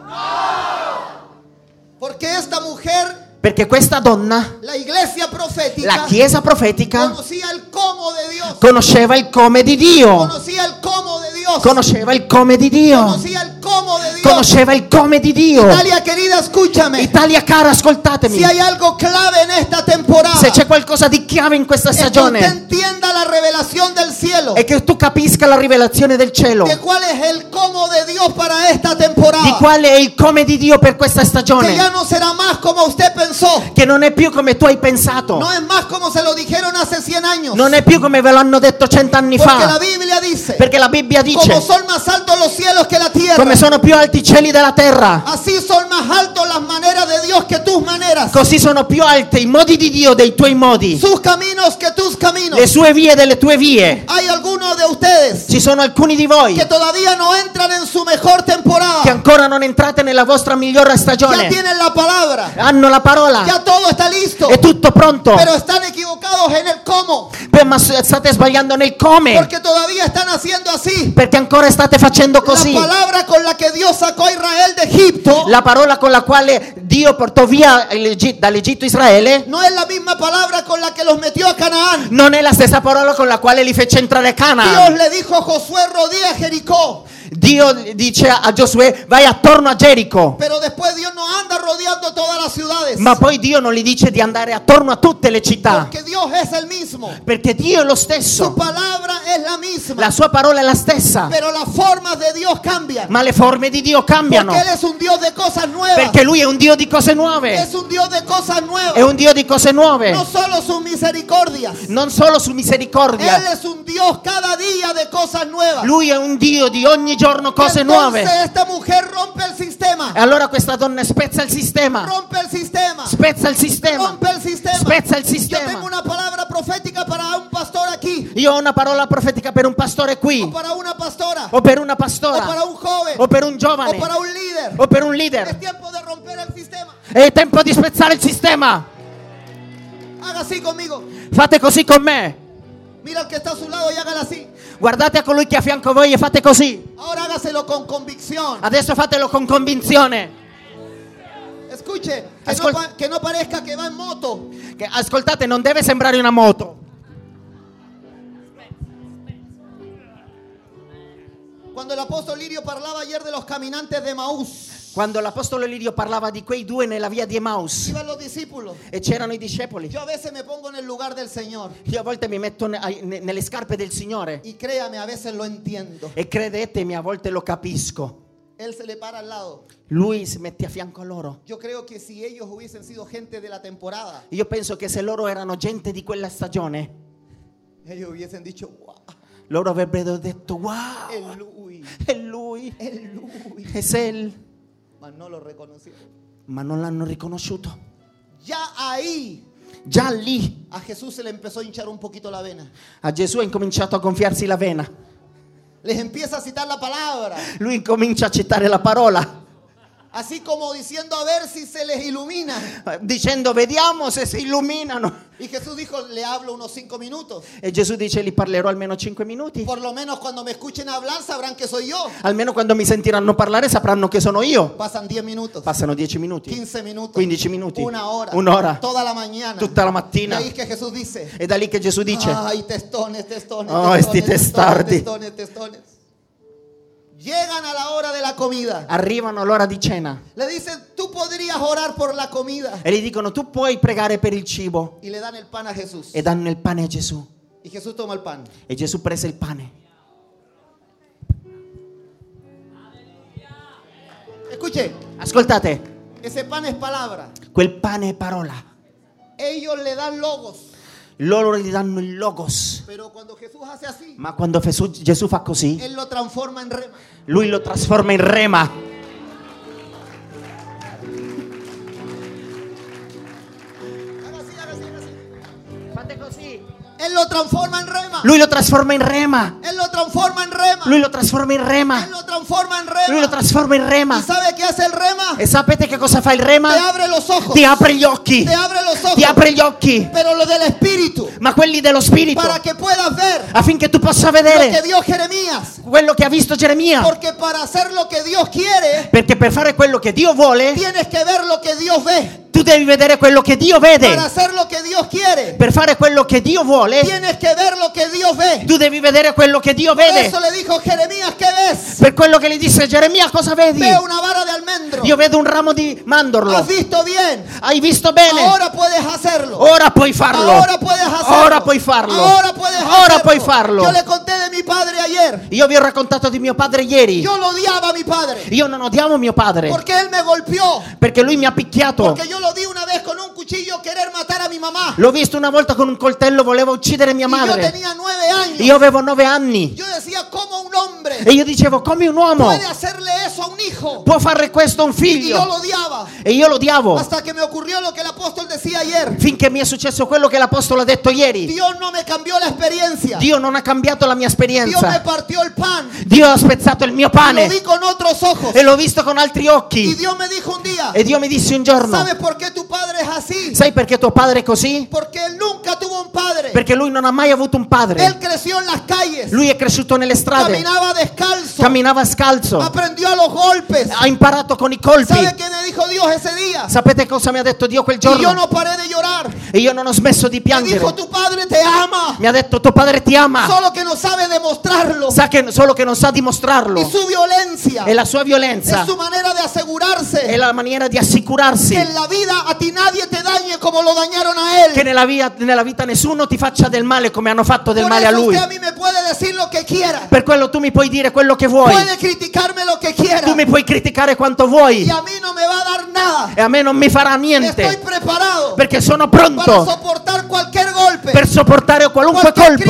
Porque esta mujer, Perché questa donna, la iglesia profética, la Chiesa profetica, conocía el cómo de Dios. conosceva il come di Dio. Conocía el cómo de Dios. Conosceva il come di Dio. Conocía el cómo de Dios. Conosceva il come di Dio. Italia querida, escúchame. Italia cara, ascoltatemi. Si hay algo clave en esta temporada, Se c'è qualcosa di chiave in questa es que usted stagione, entienda la revelación del cielo, è che tu capisca la rivelazione del cielo, de cuál es el cómo de Dios para esta temporada. di quale è il come di Dio per questa Que stagione, ya no será más como usted pensó. che non è più come tu hai pensato, No es más como se lo dijeron hace 100 años. non è più come ve l'hanno detto 100 anni Porque la fa, Biblia dice, perché la Bibbia como dice son más altos los cielos que la tierra, come sono più alti i cieli della terra, así son más altos las maneras de Dios que tus maneras, così sono più alti i modi di Dio dei tuoi modi, sus caminos que tus caminos. le sue vie delle tue vie. Hay algunos de ustedes Ci sono alcuni di voi que todavía no entran en su mejor temporada. che ancora non entrate nella vostra migliore Ya stagione, tienen la palabra, hanno la parola, ya todo está listo, è tutto pronto, pero están equivocados en el cómo, ma state sbagliando nel come, porque todavía están haciendo así. perché ancora state facendo La così. palabra con la que Dios sacó a Israel de Egipto La parola con la quale Dio portò via dall'Egitto Israele no es la misma palabra con la que los metió a Canaán. non è la stessa parola con la quale li fece entrare a Dios Canaan. le dijo a Josué, rodea Jericó, Dio dice a Giosuè vai attorno a Gerico, pero después Dios no anda rodeando todas las ciudades, ma poi Dio non gli dice di andare attorno a tutte le città, porque Dios es el mismo, perché Dio è lo su stesso, palabra es la misma, la sua parola è la stessa, pero las formas de Dios cambian, ma le forme di Dio cambiano, porque Él es un Dios de cosas nuevas, perché Lui è un Dio di cose nuove, es un Dios de cosas nuevas, è un Dio di cose nuove, no solo sus misericordias, non solo su misericordia, Él es un Dios cada día de cosas nuevas. Lui è un Dio di ogni giorno cose nuove. Entonces esta mujer rompe el sistema. E allora questa donna spezza il sistema. Rompe el sistema. Spezza il sistema. Rompe el sistema. Spezza il Yo tengo sistema. una palabra profética para un pastor aquí. Io ho una parola profetica per un pastore qui, O para una pastora. o per una O para pastora, un joven. o per un O giovane, para un líder. o per un Es leader. tiempo de romper el sistema. È tempo di spezzare il sistema. Haga así conmigo. Fate così con me. Mira al que está a su lado y hágala así. Guardate a colui che è a fianco a voi e fate così. Ahora hágaselo con convicción. Adesso fatelo con convinzione. Escuche, Ascol- que no parezca que va en moto. Che, ascoltate, non deve sembrare una moto. Cuando el apóstol Lirio parlaba ayer de los caminantes de Maús, Quando l'apostolo Lirio parlava di quei due nella via di Emaus iban los discípulos. e c'erano i discepoli, Yo a veces me pongo en el lugar del Señor io a volte mi metto nelle scarpe del Signore y créame, a veces lo entiendo. e credetemi, a volte lo capisco. Él se le para al lado. Lui si mette a fianco a loro. Yo creo que si ellos hubiesen sido gente de la temporada, Io penso che se loro erano gente di quella stagione, ellos hubiesen dicho, wow, loro avrebbero detto wow, es lui, è lui, es lui. è Sel, Mas no lo reconocieron. ma non l'hanno riconosciuto. Ya ahí Già lì a Jesús se le empezó a hinchar un poquito la vena. a Gesù è incominciato a gonfiarsi la vena. Les empieza a citar la palabra, Lui incomincia a citare la parola, así como diciendo a ver si se les ilumina. dicendo vediamo se si illuminano. Y Jesús dijo, le hablo unos 5 minutos. E Gesù dice li parlerò almeno 5 minuti. Por lo menos cuando me escuchen hablar sabrán que soy yo. Almeno quando mi sentiranno parlare sapranno che sono io. Pasan 10 minutos, Passano 10 minuti, 15 minutos, 15 minuti, una hora, un'ora, toda la mañana. tutta la Y mattina. ahí es que Jesús dice, E da lì che Gesù dice, ay, testones, testones, Oh, testones, sti testones, testardi. testones, testones. Llegan a la hora de la comida. arrivano all'ora di cena Le dicen, tú podrías orar por la comida. e gli dicono tu puoi pregare per il cibo, Y le dan el pan a Jesús. e danno il pane a Gesù. Y Jesús toma el pan. E Gesù prese il pane. Escuche, Ascoltate, ese pan es palabra. quel pane è parola. Ellos le dan logos. Loro gli danno il logos. Pero cuando Jesús hace así, Ma quando Gesù fa così, Él lo transforma en rema. lui lo trasforma in rema. Haga así, haga así, haga así. Fate così. Él lo transforma en rema. Lui lo trasforma in rema. Él lo transforma en rema. Lui lo trasforma in rema. Él lo transforma en Lui lo rema. trasforma in ¿Y rema. sabe qué hace el rema? E sapete che cosa fa il Te rema? abre los ojos. Ti apre gli occhi. Te abre los ojos. Ti apre gli occhi. Pero lo del Espíritu. Ma quelli dello Spirito, Para que puedas ver affinché tu possa lo que vedere vio Jeremías. quello che ha visto Geremia. Porque para hacer lo que Dios quiere, Perché per fare quello che Dio vuole, tienes que ver lo que Dios ve. tu devi vedere quello che Dio Para vede. hacer lo que Dios quiere, Per fare quello che Dio vuole, tienes que ver lo que Dios ve. tu devi vedere quello che Dio Por vede. eso le dijo Jeremías, ¿qué ves? Per quello che gli disse Geremia, cosa vedi? Veo una vara de almendro. Io vedo un ramo di mandorlo. ¿Has visto bien? Hai visto bene? Ahora puedes hacerlo. Ora puoi farlo. Ahora puedes hacerlo. Ora puoi farlo. Ahora puedes Ora hacerlo. puoi farlo. Yo le conté de mi padre ayer. Io vi ho raccontato di mio padre ieri. Yo lo odiaba a mi padre. Io non odiamo mio padre Porque él me golpeó. perché lui mi ha picchiato. Porque yo lo vi una vez con un cuchillo querer matar a mi mamá. L'ho visto una volta con un coltello, voleva uccidere mia Y yo madre. tenía 9 años. Io avevo 9 anni Yo decía, ¿cómo un hombre e io dicevo come un uomo puede hacerle eso a un hijo? può fare questo a un Y yo figlio? lo odiaba. E io lo odiavo Hasta que me ocurrió lo que el apóstol decía ayer. finché mi è successo quello che l'apostolo ha detto ieri. Dios no me cambió la experiencia. Dio non ha cambiato la mia Dios me esperienza. partió el pan. Dio ha spezzato il mio Lo pane vi con otros ojos. e l'ho visto con altri Y occhi. Dios me dijo un día, E Dio mi disse un giorno: ¿sabes por qué tu padre es así? sai perché tuo padre è così? Porque él nunca tuvo un padre. Perché lui non ha mai avuto un padre. Él creció en las calles. Lui è cresciuto nelle strade, Caminaba descalzo. camminava scalzo, Aprendió a los golpes. ha imparato con i colpi. ¿Sabe qué me dijo Dios ese día? Sapete cosa mi ha detto Dio quel Y yo giorno? no paré de llorar. E io non ho smesso di Me dijo, piangere. tu padre te ama. Mi ha detto tuo padre ti ama, Solo que no sabe demostrarlo. solo che non sa dimostrarlo. Y su violencia E la sua es violenza su manera de è asegurarse la maniera di assicurarsi que en la vida a ti nadie te dañe como lo dañaron a él. che nella vita nessuno ti faccia del male come hanno fatto del Por male a eso lui. usted a mí me puede decir lo que quiera. Per quello tu mi puoi dire quello che vuoi, Puede criticarme lo que quiera. tu mi puoi criticare quanto Y vuoi a mí no me va a dar nada. e a me non mi farà Estoy niente preparado perché sono para pronto soportar cualquier golpe. per sopportare qualunque Qualche colpo, critica.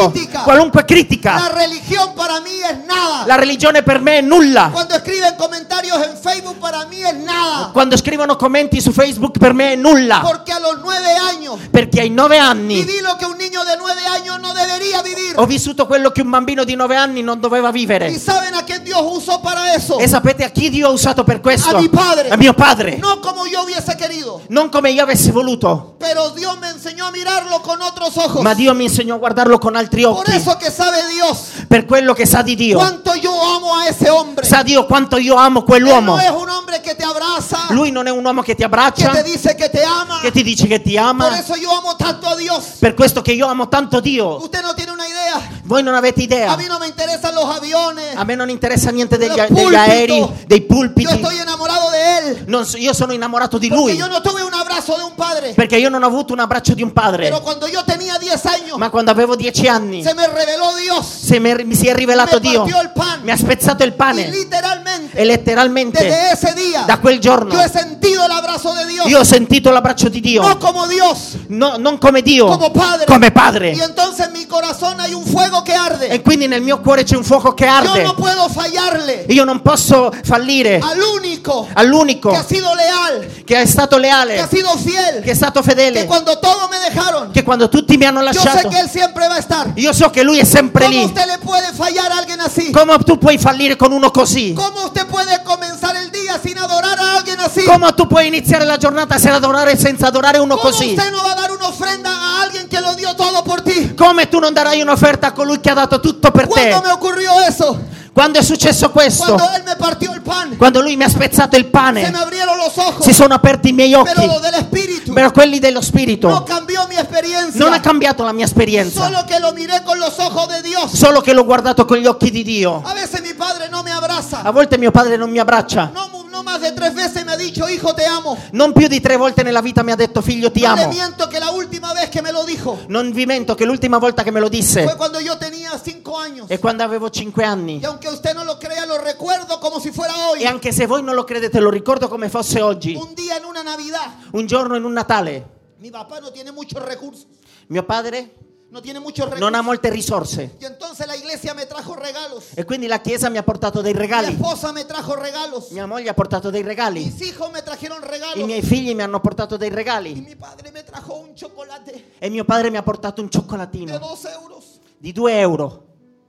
qualunque La critica. religión para mí es nada. La religione per me è nulla. Cuando escriben comentarios en Facebook para mí es nada. Quando scrivono commenti su Facebook per me è nulla. Porque a los 9 años Perché ai 9 anni viví lo que un niño de 9 años no debería vivir. ho vissuto quello che un bambino di 9 anni non doveva ¿Y vivere. saben a quién Dios usó para eso? E sapete a chi Dio ha usato per questo? A mi padre. A mio padre. No como yo hubiese querido, Non come io avessi voluto, pero Dios me enseñó a mirarlo con otros ojos. ma Dio mi insegnò a guardarlo con altri Por occhi. eso que sabe Dios Per quello che sa di Dio. cuánto yo amo a ese hombre. Sa Dio quanto io amo Él quell'uomo. no es un hombre que te abraza, Lui non è un uomo che ti que abbraccia, te dice que te ama. che ti dice che ti Por ama. eso yo amo tanto a Dios. Per questo che io amo tanto Dio. Usted no tiene una idea. Voi non avete A idea. mí no me interesan los aviones. A me non interessa niente Los degli pulpiti. aerei, dei Yo pulpiti. estoy enamorado de él. Io sono innamorato di Porque lui. yo no tuve un abrazo de un padre. Perché io non ho avuto un abbraccio di un padre. Pero cuando yo tenía 10 años, Ma quando avevo 10 anni se me reveló Dios. mi si è rivelato Me Dio. partió el pan. Mi ha spezzato il Y pane. literalmente, E letteralmente desde ese día, da quel giorno yo he sentido el abrazo de Dios. io ho sentito l'abbraccio di Dio. No como Dios, Non come Dio, como padre. come padre. Y entonces en mi corazón hay un fuego que arde. E quindi nel mio cuore c'è un fuoco che Yo arde. no puedo fallarle Io non posso fallire al único all'unico que ha sido leal, che è stato que ha leale, sido fiel, che è stato que fedele, cuando todos me dejaron, che quando tutti mi hanno yo sé lasciato, que Él siempre va a estar. io so che Lui è sempre ¿Cómo lì. usted le puede fallar a alguien así? Come tu puoi fallire con uno così? ¿Cómo usted puede comenzar el día sin adorar a alguien así? Come tu puoi iniziare la giornata senza adorare uno ¿Cómo così? usted no va a dar una ofrenda a alguien que lo dio todo por ti? Come tu non darai un'offerta a colui che ha dato tutto per ¿Cuándo te? me ocurrió eso? Quando è successo questo? Cuando Él me partió el pan. Quando Lui mi ha spezzato il Se me pane, abrieron los ojos. si sono aperti i miei Pero occhi, lo del Espíritu però quelli dello no Spirito. cambió mi experiencia. Non ha cambiato la mia esperienza, Solo que lo miré con los ojos de Dios. solo che l'ho guardato con gli occhi di Dio. A veces mi padre no me abraza. A volte mio padre non mi abbraccia. No más de 3 veces me ha dicho, hijo, te amo. Non più di 3 volte nella vita mi ha detto figlio ti No le amo. miento que la última vez que me lo dijo Non vi mento che l'ultima volta che me lo fue disse cuando yo tenía 5 años. è quando avevo 5 anni. Y aunque usted no lo crea, lo recuerdo como si fuera hoy. E anche se voi non lo credete, lo ricordo come fosse oggi. Un día en una Navidad. Un giorno in un Natale, Mi papá no tiene muchos recursos. mio padre No tiene muchos recursos. non ha molte risorse. Y entonces la iglesia me trajo regalos. E quindi la chiesa mi ha portato dei Mi regali. esposa me trajo regalos. Mia moglie ha portato dei regali. Mis hijos me trajeron I regalos. miei figli mi hanno portato dei Y regali. mi padre me trajo un chocolate E mio padre mi ha portato un de cioccolatino 2 euros. di 2 euro.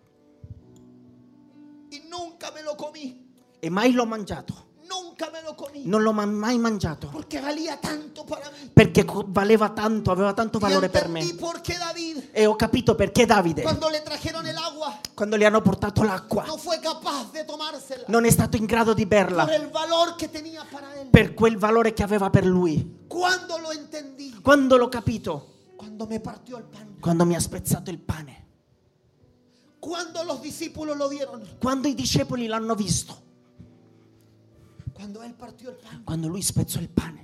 Y nunca me lo comí. E mai l'ho mangiato. Nunca me lo comí. Non l'ho mai mangiato. Porque valía tanto para mí. Perché valeva tanto, aveva tanto Y valore per entendí me. por qué David, E ho capito perché Davide, cuando le trajeron el agua, quando gli hanno portato l'acqua, no fue capaz de tomársela. non è stato in grado di Por berla el valor que tenía para él. per quel valore che aveva per lui. Cuando lo entendí, Quando l'ho capito? cuando me partió el pan, Quando mi ha spezzato il pane. cuando los discípulos lo vieron, Quando i discepoli l'hanno visto. cuando él partió el pan Quando lui spezzò il pane.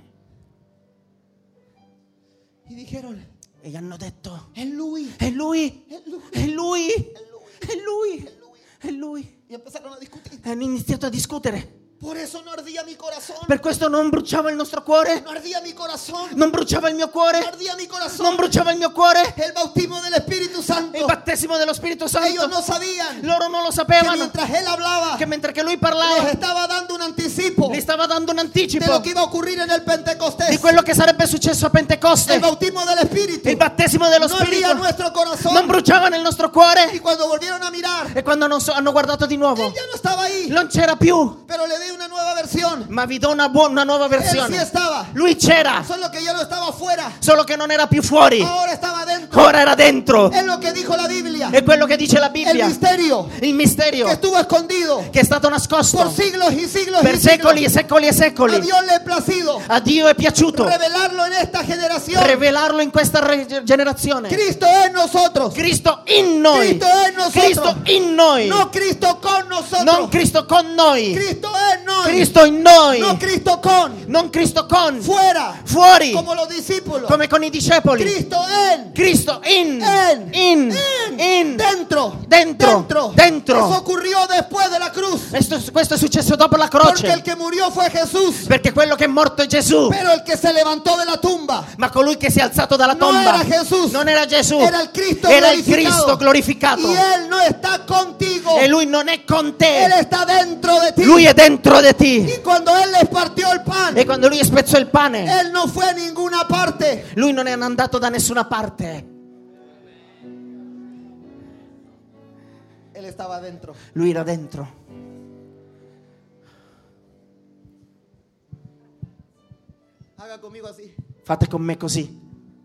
y dijeron, E gli hanno detto: es Luis, è lui, es Luis, è lui, es Luis, è lui, es Luis. è lui. Y empezaron a discutir. E hanno iniziato a discutere. Por eso no ardía mi corazón. Per questo non bruciava il nostro cuore. No ardía mi corazón. Non bruciava il mio No cuore. ardía mi Non corazón. bruciava il mio cuore. El bautismo del Espíritu Santo. Il battesimo dello Spirito Santo. Ellos no sabían Loro non lo que sapevano. mientras él hablaba, Che mentre che lui les parlava, estaba dando un anticipo gli stava dando un de anticipo lo que iba a ocurrir en el di Pentecostés. quello che sarebbe successo a Pentecoste. El bautismo del Espíritu Il battesimo dello no ardía Spirito nuestro corazón. non bruciava nel nostro cuore. Y cuando volvieron a mirar, E quando hanno guardato di nuovo, él ya no estaba ahí. non c'era più. Pero le di una nueva versión. Ma vi do una nuova Él sí versione. estaba. Lui c'era, Solo que ya no estaba afuera. solo che non era più fuori. Ahora estaba dentro. Ora era dentro. Es lo que dijo la Biblia. È quello che dice la El Bibbia. misterio Il misterio que estuvo escondido che è stato por nascosto siglos y siglos per y siglos. secoli e secoli e A secoli. Dios le ha placido A Dio è piaciuto revelarlo en esta generación. rivelarlo in questa generazione. Cristo es nosotros. Cristo in noi. Cristo es nosotros. Cristo in noi. No Cristo con nosotros. Non Cristo con noi. Cristo es noi. Cristo in noi. No Cristo con. Non Cristo con. Fuera. Fuori. Como los discípulos. Come con i discepoli. Cristo en. Cristo in. In. Dentro. Dentro. Eso ocurrió después de la cruz. Questo è successo dopo la Porque croce. el que murió fue Jesús. Perché quello che è morto è Gesù. Pero el que se levantó de la tumba Ma colui che si è alzato dalla no tomba era Jesús. non era Gesù. Era el Cristo Era il glorificado. Cristo glorificato. Y Él no está contigo. E lui non è con Él te. está dentro de ti. Lui è dentro di te. Y cuando Él les partió el pan, E quando lui spezzò il pane, Él no fue a ninguna parte. lui non è andato da nessuna parte. Él estaba dentro. Lui era dentro. Haga conmigo así. Fate con me così.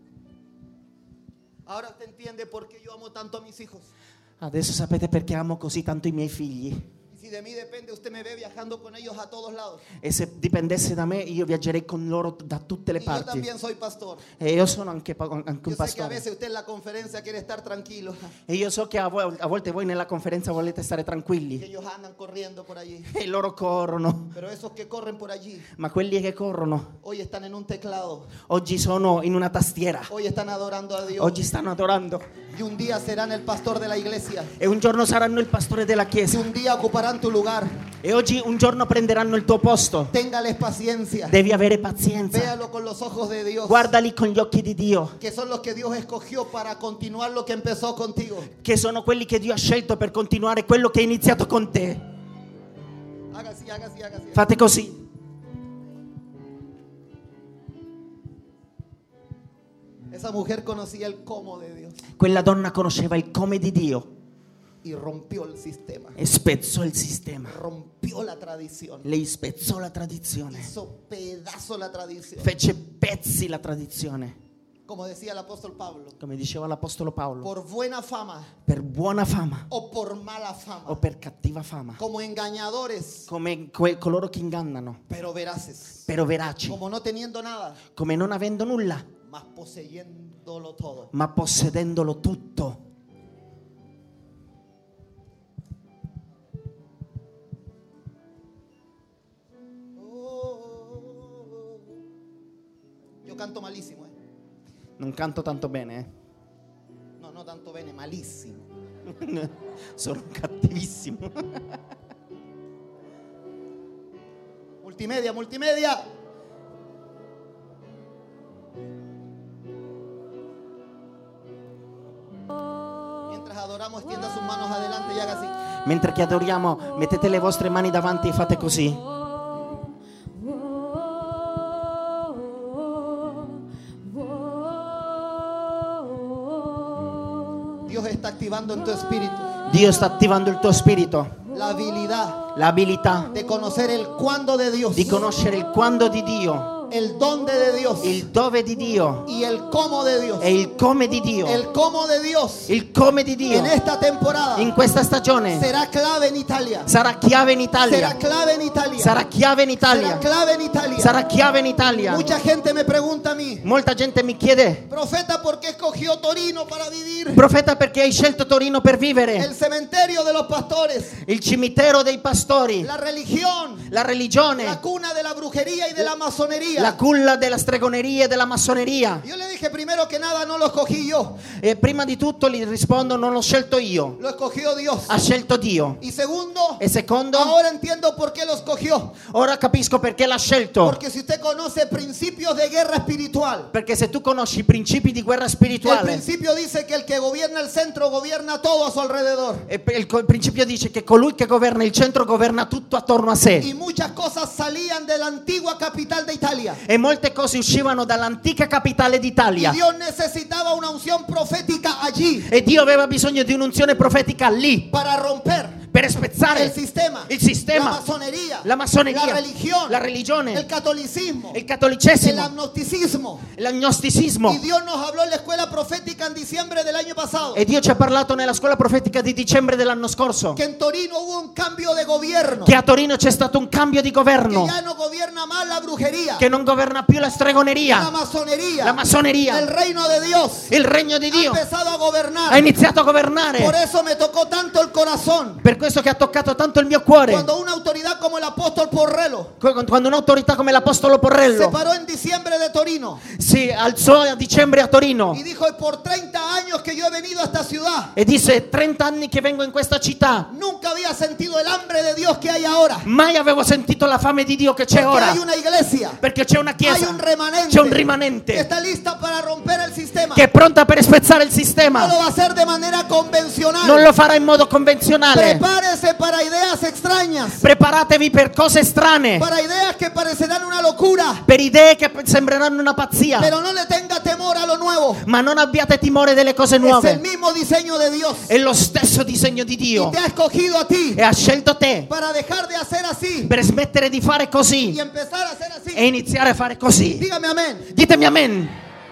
Ahora usted entiende por qué yo amo tanto a mis hijos. Adesso sapete perché amo così tanto i miei figli. Y si de mí depende, usted me ve viajando con ellos a todos lados. E se dipendesse da me, io viaggerei con loro da tutte le Y yo parti. también soy pastor. E io sono anche un Yo sé que a pastore. veces usted en la conferencia quiere estar tranquilo. E io so che a volte voi nella conferenza volete stare Que tranquilli. ellos andan corriendo por allí. E loro corrono. Pero esos que corren por allí, Ma quelli che corrono hoy están en un teclado. oggi sono in una tastiera. Hoy están adorando a Dios. Oggi stanno adorando. Y un día serán el pastor de la iglesia. E un giorno saranno il pastore della Y chiesa. un día ocuparán tu lugar. E oggi un giorno prenderanno il tuo posto. Téngales paciencia. Devi avere pazienza. Véalo con los ojos de Dios. Guardali con gli occhi di Dio, Que son los que Dios escogió para continuar lo que empezó contigo. che sono quelli che Dio ha scelto per continuare quello che ha iniziato con te. Haga así, haga así, haga así. Fate così. Esa mujer conocía el cómo de Dios Quella donna conosceva il come di Dio y rompió el sistema. e spezzò il sistema. Rompió la tradición. Lei spezzò la tradizione. Hizo pedazo la tradición. Fece pezzi la tradizione. Como decía el apóstol Pablo. Come diceva l'apostolo Paolo, Por buena fama per buona fama o por mala fama. o per cattiva fama, Como engañadores, come coloro che ingannano, pero veraces. però veraci, Como no teniendo nada, come non avendo nulla, mas poseyéndolo todo. ma possedendolo tutto. Yo canto malísimo, ¿eh? Non canto tanto bene, No, no tanto bene, malísimo. sono cattivissimo. Multimedia, multimedia. Mientras adoramos, extienda sus manos adelante y haga así. Mentre che adoriamo, mettete le vostre mani davanti e fate così. Dios está activando en tu espíritu Dio sta attivando il tuo spirito, la habilidad l'abilità de conocer el cuándo de Dios, di conoscere il quando di Dio, el dónde de Dios il dove di Dio y el cómo de Dios. e il come di Dio. El cómo de Dios Il come di Dio en esta temporada in questa stagione será clave en Italia. sarà chiave in Será Italia. clave en Italia. Sarà chiave in Será Italia. clave en Italia. Sarà chiave in Italia. Mucha gente me pregunta a mí, Molta gente mi chiede, profeta, ¿por qué escogió Torino para vivir? profeta, perché hai scelto Torino per vivere? El cementerio de los pastores, Il cimitero dei pastori, la religión, la religione, la cuna de la brujería y de la masonería. la culla della stregoneria e della massoneria. Yo le dije primero que nada, no lo escogí yo, E prima di tutto gli rispondo, non l'ho scelto io, lo escogió Dios. ha scelto Dio. Y segundo, E secondo, ahora entiendo por qué lo escogió. ora capisco perché l'ha scelto. Porque si usted conoce principios de guerra espiritual, Perché se tu conosci i principi di guerra el spirituale, principio dice que el que gobierna el centro gobierna todo a su alrededor. e il principio dice che colui che governa il centro governa tutto attorno a sé. Y muchas cosas salían de la antigua capital de Italia. E molte cose uscivano dall'antica capitale Y d'Italia. Dios necesitaba una unción profética allí E Dio aveva bisogno di un'unzione profetica lì para romper per spezzare el sistema, il sistema, la masonería, la massoneria, la religión, la religione, el catolicismo, il el cattolicesimo, agnosticismo. l'agnosticismo. Y Dios nos habló en la escuela profética en diciembre del año pasado E Dio ci ha parlato nella scuola profetica di dicembre dell'anno scorso que en Torino hubo un cambio de gobierno, che a Torino c'è stato un cambio di que governo, ya no gobierna más la brujería, che non governa più la la stregoneria, masonería, la massoneria. el reino de Dios Il regno di ha Dio empezado a ha gobernar. iniziato a Por governare. eso me tocó tanto el corazón, Per questo che ha toccato tanto il mio cuore. Cuando una autoridad como el apóstol Porrello Quando un'autorità come l'Apostolo se Porrello paró en diciembre de Torino si alzò a dicembre a Torino y dijo: por 30 años que yo he venido a esta ciudad, e disse: 30 anni che vengo in questa città, nunca había sentido el hambre de Dios que hay ahora. mai avevo sentito la fame di Dio che c'è Porque ora. hay una iglesia, Perché c'è una hay chiesa, un remanente, c'è un que rimanente está lista para romper el sistema. che è pronta per spezzare il No lo sistema. va a hacer de manera convencional. Non lo farà in modo convenzionale. Prepárese para ideas extrañas, Preparatevi per cose strane, para ideas que parecerán una locura, per idee che sembreranno una pazzia. pero no le tenga temor a lo nuevo. Ma non abbiate timore delle cose Es el nuove. mismo diseño de Dios È lo stesso disegno di y Dio te ha escogido a ti e ha scelto te para dejar de hacer así per smettere di fare così y empezar a hacer así. e iniziare a fare così. Dígame amén. Ditemi amen.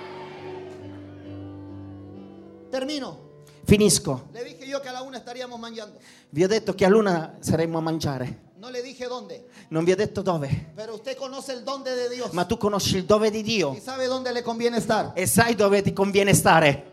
Termino. Finisco. Le dije yo que a la 1 estaríamos mangiando. Vi ho detto che a luna saremmo a mangiare. No le dije dónde, Non vi ho detto dove. pero usted conoce el dónde de Dios Ma tu conosci il dove di y Dio sabe dónde le conviene estar. e sai dove ti conviene stare.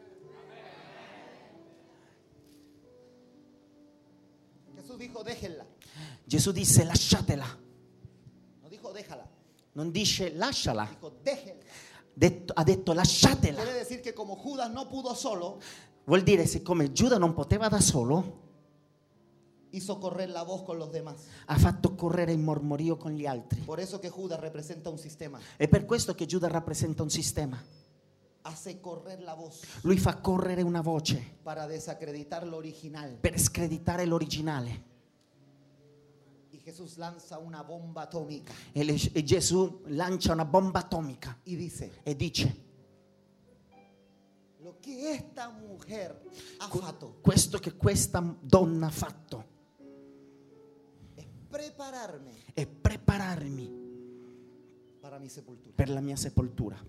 Jesús dijo: déjenla. Gesù disse: lasciatela. No dijo déjala, Non dice lasciala. dijo déjenla. Ha detto lasciatela. Quiere decir que como Judas no pudo solo, Vuol dire, siccome Giuda non poteva da solo, hizo correr la voz con los demás. ha fatto correre il mormorio con gli altri. Por eso que Judas representa un sistema. È per questo che Giuda rappresenta un sistema. Hace correr la voz Lui fa correre una voce para desacreditar lo original. per screditare l'originale. Y Jesús lanza una bomba atómica E Gesù lancia una bomba atomica y dice: e dice: lo que esta mujer ha fatto questo che questa donna ha fatto es prepararme è prepararmi para mi sepultura. per la mia sepoltura.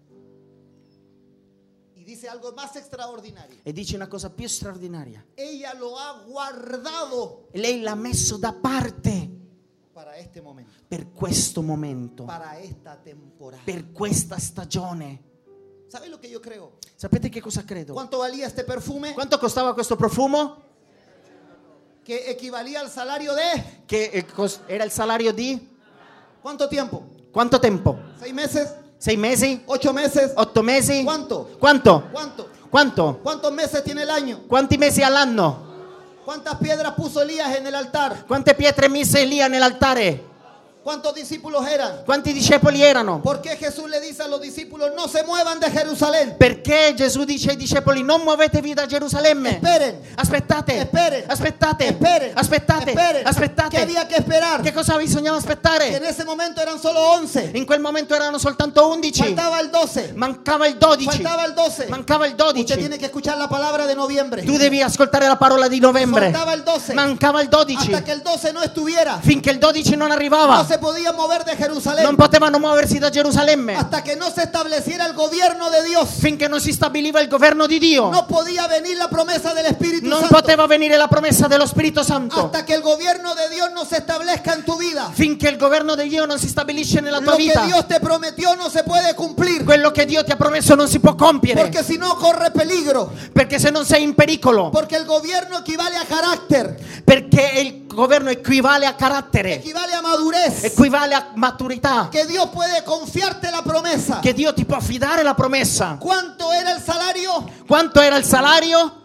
Y dice algo más extraordinario. E dice una cosa più straordinaria. Ella lo ha guardado Lei l'ha messo da parte para este momento, per questo momento, para esta temporada. per questa stagione. ¿Sabe lo que yo creo? Sapete che cosa credo? ¿Cuánto valía este perfume? Quanto costava questo profumo? Que equivalía al salario de... Che era il salario di ¿Cuánto tiempo? quanto tempo? 6 meses, 6 mesi? 8 meses. 8 mesi? ¿Cuánto? Quanto? ¿Cuánto? Quanto? ¿Cuántos meses tiene el año? Quanti mesi all'anno? ¿Cuántas piedras puso Elías en el altar? Quante pietre mise Elia nell'altare? ¿Cuántos discípulos eran? Quanti discepoli erano? ¿Por qué Jesús le dice a los discípulos: no se muevan de Jerusalén? Perché Gesù dice ai discepoli: non muovetevi da Gerusalemme. Esperen, Aspettate, esperen, aspettate, esperen, aspettate, esperen. ¿Qué aspettate. había que esperar? Che cosa bisognava Que en aspettare? ese momento eran solo 11. In quel momento erano soltanto 11. Faltaba el 12. Mancava il 12. Faltava el 12. Mancava il Usted 12. tiene que escuchar la palabra de noviembre. Tu devi ascoltare la parola di novembre. Faltaba el 12. Mancava il 12. Hasta que el 12 no estuviera, Finché il 12 non no arrivava, se podía mover de Jerusalén. non potevano muoversi da Gerusalemme. Hasta que no se estableciera el gobierno de Dios, Finché non si stabiliva il governo di Dio, no podía venir la promesa del Espíritu non Santo. poteva venire la promessa dello Spirito Santo. Hasta que el gobierno de Dios no se establezca en tu vida, Finché il governo di Dio non si stabilisce nella tua lo que vita, Dios te prometió no se puede cumplir. quello che Dio ti ha promesso non si può compiere. Porque si no corre peligro. Perché se non sei in pericolo, Porque el gobierno equivale a carácter, perché il governo equivale a carattere, equivale a madurez. equivale a maturità, Que Dios puede confiarte la promesa. che Dio ti può affidare la promessa. ¿Cuánto era el salario? Quanto era il salario?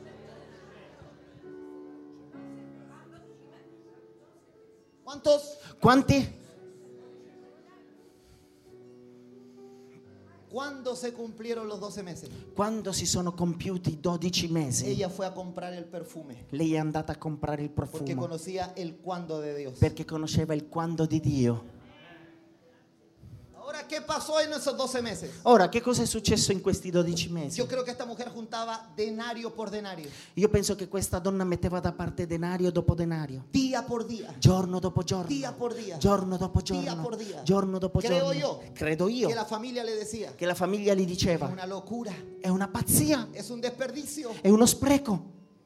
¿Cuántos? Quanti? ¿Cuándo se cumplieron los 12 meses? Quando si sono compiuti 12 mesi, Ella fue a comprar el perfume lei è andata a comprare il porque profumo conocía el cuándo de Dios. perché conosceva il quando di Dio. Ahora, ¿qué pasó en esos 12 meses? Ora, che cosa è successo in questi 12 mesi? Yo creo que esta mujer juntaba denario por denario, Io penso che questa donna metteva da parte denario dopo denario, día por día, giorno dopo giorno, día por día, giorno dopo día giorno, por día. giorno dopo Creo giorno. io Credo que io la familia le decía: che la famiglia gli es diceva: una locura, è una pazzia, es un desperdicio. è uno spreco.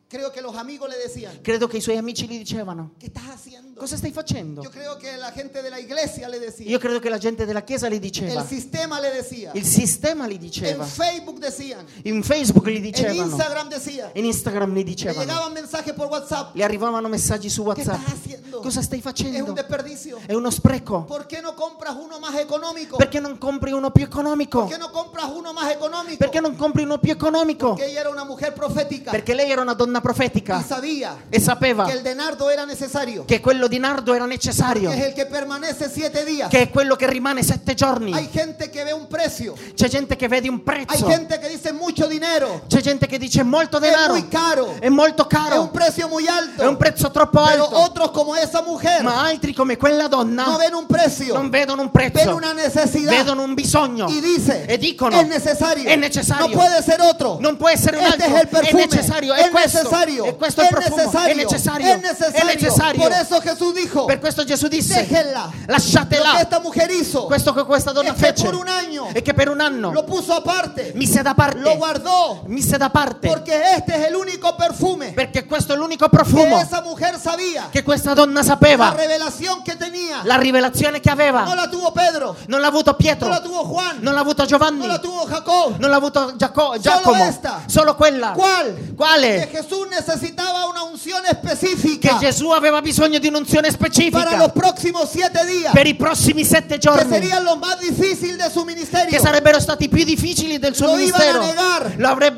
Creo que los amigos le decían, Credo che i suoi amici gli dicevano: ¿qué estás haciendo? cosa stai facendo? Yo creo que la gente de la iglesia le decía, Io credo che la gente della chiesa gli diceva, el sistema le decía, il sistema gli en diceva, Facebook decían, in Facebook gli en dicevano, Instagram decía, in Instagram gli le dicevano, llegaban mensajes por WhatsApp. le arrivavano messaggi su ¿Qué WhatsApp. estás haciendo? Cosa stai Es un facendo? desperdicio. È uno spreco. ¿Por qué no compras uno más económico? Perché non compri uno più economico? ¿Por qué no compras uno más económico? Perché non compri uno più economico? Porque ella era una mujer profética Perché lei era una donna y profetica sabía e sapeva que el denardo era necesario, che quello di nardo era necessario, que es el que permanece 7 días. che è quello che rimane 7 giorni. Hay gente que ve un precio, C'è gente che vede un hay prezzo, gente que dice mucho dinero, c'è gente che dice molto es denaro, muy caro, è molto es un caro, precio muy alto. è un prezzo troppo Pero alto. otros como esa mujer Ma altri come quella no donna ven un precio, non vedono un ven prezzo, una necesidad vedono un bisogno y dice, e dicono es necesario, è necessario. no puede ser otro. non può essere un Este altro, es el perfume, è necessario, es è questo, necesario, è questo il es profumo, necesario, è necessario, es necesario. è necessario. Por eso Jesús dijo, Per questo Gesù disse: déjenla. Lo que lasciatela. esta mujer hizo Questo che questa donna es que fece por un año e che per un anno lo puso aparte, mise da lo parte, guardó, mise da parte, porque este es el único perfume perché questo è l'unico que profumo esa mujer sabía. che questa donna La sapeva. revelación que tenía La rivelazione che no aveva la tuvo Pedro, non l'ha avuto no Pietro, la tuvo Juan, non l'ha avuto no Giovanni, la tuvo Jacob. non l'ha avuto Giacomo, esta. solo quella. ¿Cuál? Que Quale? Jesús necesitaba una unción Che específica Gesù aveva bisogno di un'unzione para specifica los próximos 7 días, per i prossimi 7 que giorni, serían los más difíciles de su ministerio. che sarebbero stati più difficili del suo Lo iban a ministero. negar.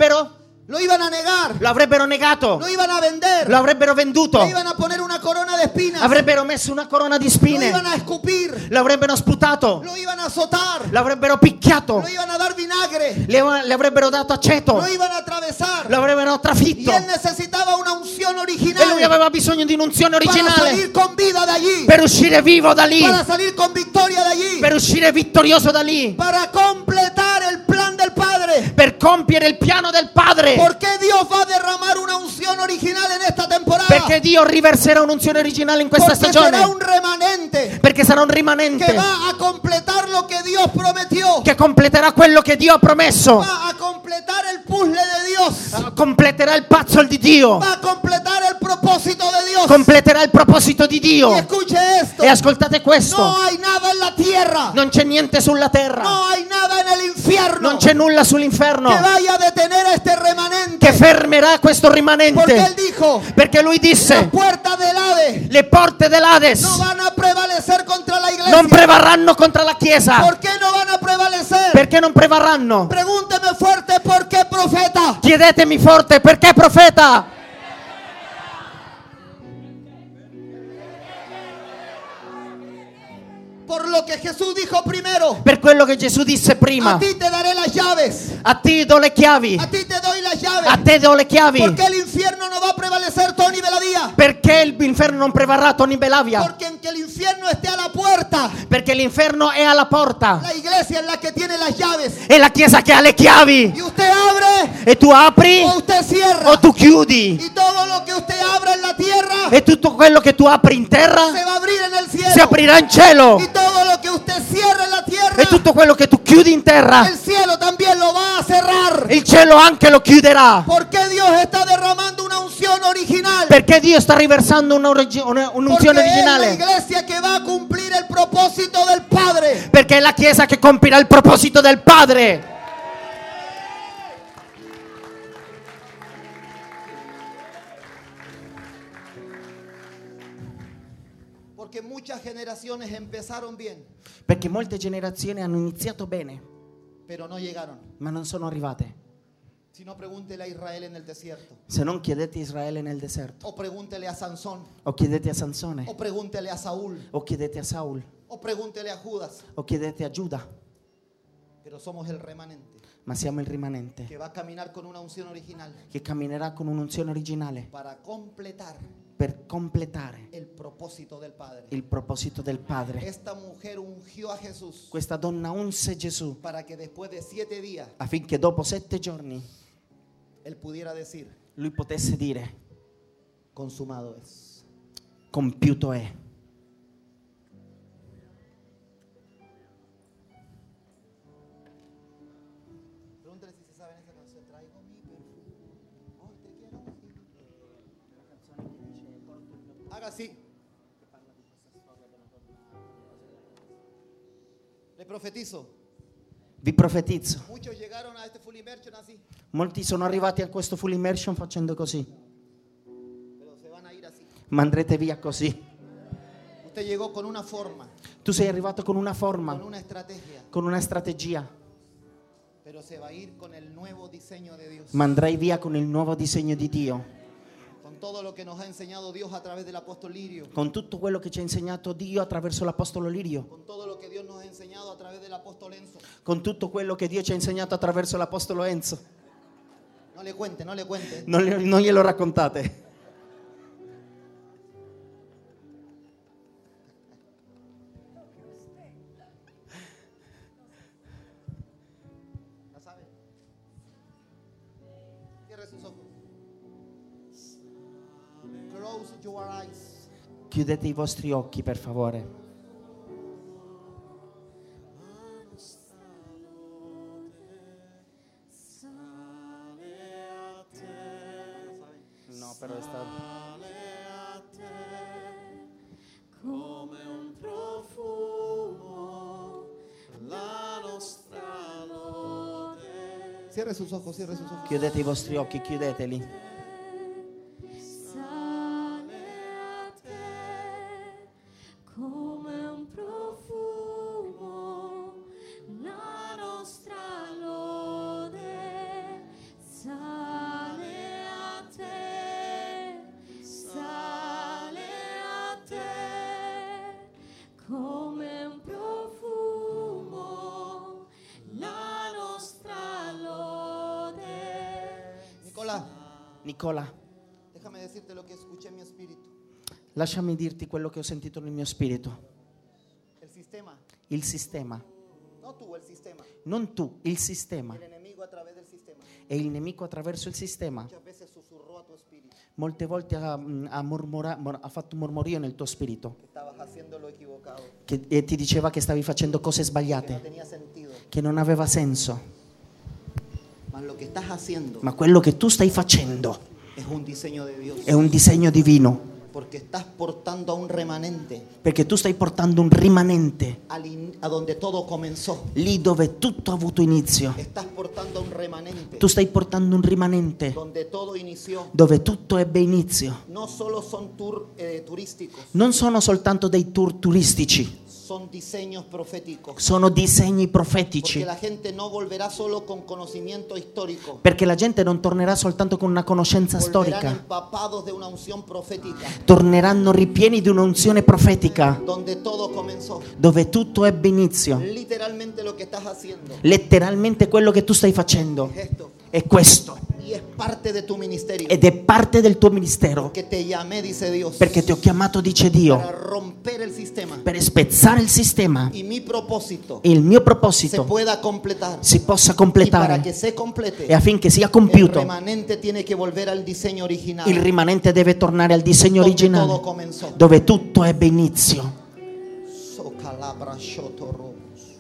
Lo avrebbero negato, lo iban a vender, lo avrebbero venduto, le iban a poner una corona de espinas, avrebbero messo una corona di lo spine, iban a escupir, lo avrebbero sputato, lo iban a azotar, lo avrebbero picchiato, lo iban a dar vinagre, le avrebbero dato aceto, lo iban a atravesar. lo avrebbero Y trafitto. él necesitaba una unción E lui original aveva bisogno di un'unzione para originale salir con vida de allí, per uscire vivo da lì, para salir con victoria de allí, per uscire vittorioso da lì, para completar el plan del Padre. per compiere il piano del Padre. ¿Por qué Dios va a derramar una unción original en esta temporada? Perché Dio riverserà un'unzione originale in questa Porque será stagione. un remanente Perché sarà un que rimanente va a completar lo que Dios prometió, che completerà quello che Dio ha promesso. va a completar el puzzle de Dios, Completerà il puzzle di Dio. va a completar el propósito de Dios. Completerà il proposito di Y Dio. escuche esto, E ascoltate questo. no hay nada en la tierra, Non c'è niente sulla terra. no hay nada en el infierno Non c'è nulla que sull'inferno vaya a detener a este remanente. che fermerà questo Porque él rimanente. dijo, Perché lui las disse: puertas del Hades le porte dell'Ades no van a prevalecer contra la iglesia. non prevarranno contro la Chiesa. ¿Por qué no van a prevalecer? Perché non prevarranno? Pregúnteme fuerte, ¿por qué profeta? Chiedetemi forte, perché profeta? Por lo que Jesús dijo primero, Per quello che Gesù disse a prima. ti te daré las llaves, A te do le chiavi. a ti te doy las llaves, A te do le chiavi. porque el infierno no va a prevalecer Tony Veladía, Perché l'inferno non prevarrà, Tony Belavia? porque en que el infierno esté a la puerta, Perché l'inferno è alla porta. la iglesia es la que tiene las llaves, È la Chiesa che ha le chiavi. y usted abre E tu apri o usted cierra, o tu chiudi. y todo lo que usted abra en la tierra E tutto quello che tu apri in terra se va a abrir en el cielo, si aprirà in cielo. y todo lo que usted cierra en la tierra, E tutto quello che tu chiudi in terra, el cielo también lo va a cerrar. il cielo anche lo chiuderà. Porque Dios está derramando una unción original. Perché Dio sta riversando Porque un'unzione es la originale. iglesia que va a cumplir el propósito del Padre. Perché è la Chiesa che compirà il proposito del Padre. Porque muchas generaciones empezaron bien, Perché molte generazioni hanno iniziato bene, pero no llegaron. ma non sono arrivate. Si no, pregúntele a Israel en el desierto. Se non chiedete a Israele nel deserto, O pregúntele a Sansón. o chiedete a Sansone, O pregúntele a Saúl. o chiedete a Saul, O pregúntele a Judas. o chiedete a Giuda. Pero somos el remanente Ma siamo il rimanente que va a caminar con una unción original che camminerà con un'unzione originale para completar per completare el propósito del Padre. il proposito del Padre. Esta mujer ungió a Jesús Questa donna unse Gesù para que después de 7 días affinché dopo 7 giorni él pudiera decir, lui potesse dire: consumado es. compiuto è. Pregúntale si se saben esa canción. Traigo mi perfume, hoy te quiero ungir. Haga así. Le profetizo. Vi profetizzo. Muchos llegaron a este full immersion así, Molti sono arrivati a questo full immersion facendo così, pero se van a ir así. ma andrete via così. Usted llegó con una forma, Tu sei arrivato con una con forma, una estrategia, con una strategia, pero se va a ir con el nuevo diseño de Dios. ma andrai via con il nuovo disegno di Dio, Con todo lo que nos ha enseñado Dios a través del apóstol Lirio. con tutto quello che ci ha insegnato Dio attraverso l'Apostolo Lirio, Con todo lo que Dios nos ha enseñado a través del apóstol Enzo. con tutto quello che Dio ci ha insegnato attraverso l'Apostolo Enzo. No le cuente, no le cuente. Non glielo raccontate. ¿La sabe? Cierre sus ojos. Close your eyes. Chiudete i vostri occhi, per favore. No, però è stato... Come un profumo, la nostra lode Cierre sus ojos, cierre sus ojos. Chiudete i vostri occhi, chiudeteli. sale a te. Come un profumo, la nostra lode sale a te, sale a te. Come un profumo, la nostra lode. Nicolás, Nicola, déjame decirte lo que escuché en mi espíritu. lasciami dirti quello che ho sentito nel mio spirito. El sistema, Il sistema, no tú, el sistema. non tu, il sistema. El enemigo a través del sistema. E il nemico attraverso il sistema Muchas veces susurró a tu espíritu molte volte ha fatto un mormorio nel tuo spirito que estabas haciendo lo equivocado, e ti diceva che stavi facendo cose que no sbagliate, tenía sentido. che non aveva senso. Mas lo que estás haciendo Ma quello che tu stai facendo es un diseño de Dios. è un disegno divino, Porque estás portando a un remanente perché tu stai portando un rimanente a donde todo comenzó. lì dove tutto ha avuto inizio. Estás portando a un remanente Tu stai portando un rimanente donde todo inició. dove tutto ebbe inizio. No solo son turísticos, Non sono soltanto dei tour turistici, son diseños proféticos. sono disegni Porque profetici, la gente no volverá solo con conocimiento histórico. perché la gente non tornerà soltanto con una conoscenza Volverán storica, empapados de una unción profética torneranno ripieni di un'unzione profetica donde todo comenzó. dove tutto ebbe inizio. Literalmente lo que estás haciendo Letteralmente quello che tu stai facendo es esto. è questo Y es parte de tu ministerio. ed è parte del tuo ministero, Que te llamé, dice Dios, perché ti ho chiamato, dice para Dio, romper el sistema. per spezzare il sistema Y mi propósito e il mio se proposito pueda completar. si possa Y para completare que se complete, e affinché sia el compiuto remanente tiene que volver al diseño original. il rimanente deve tornare al disegno donde todo originale comenzó. dove tutto ebbe inizio. Socalabra shotoros.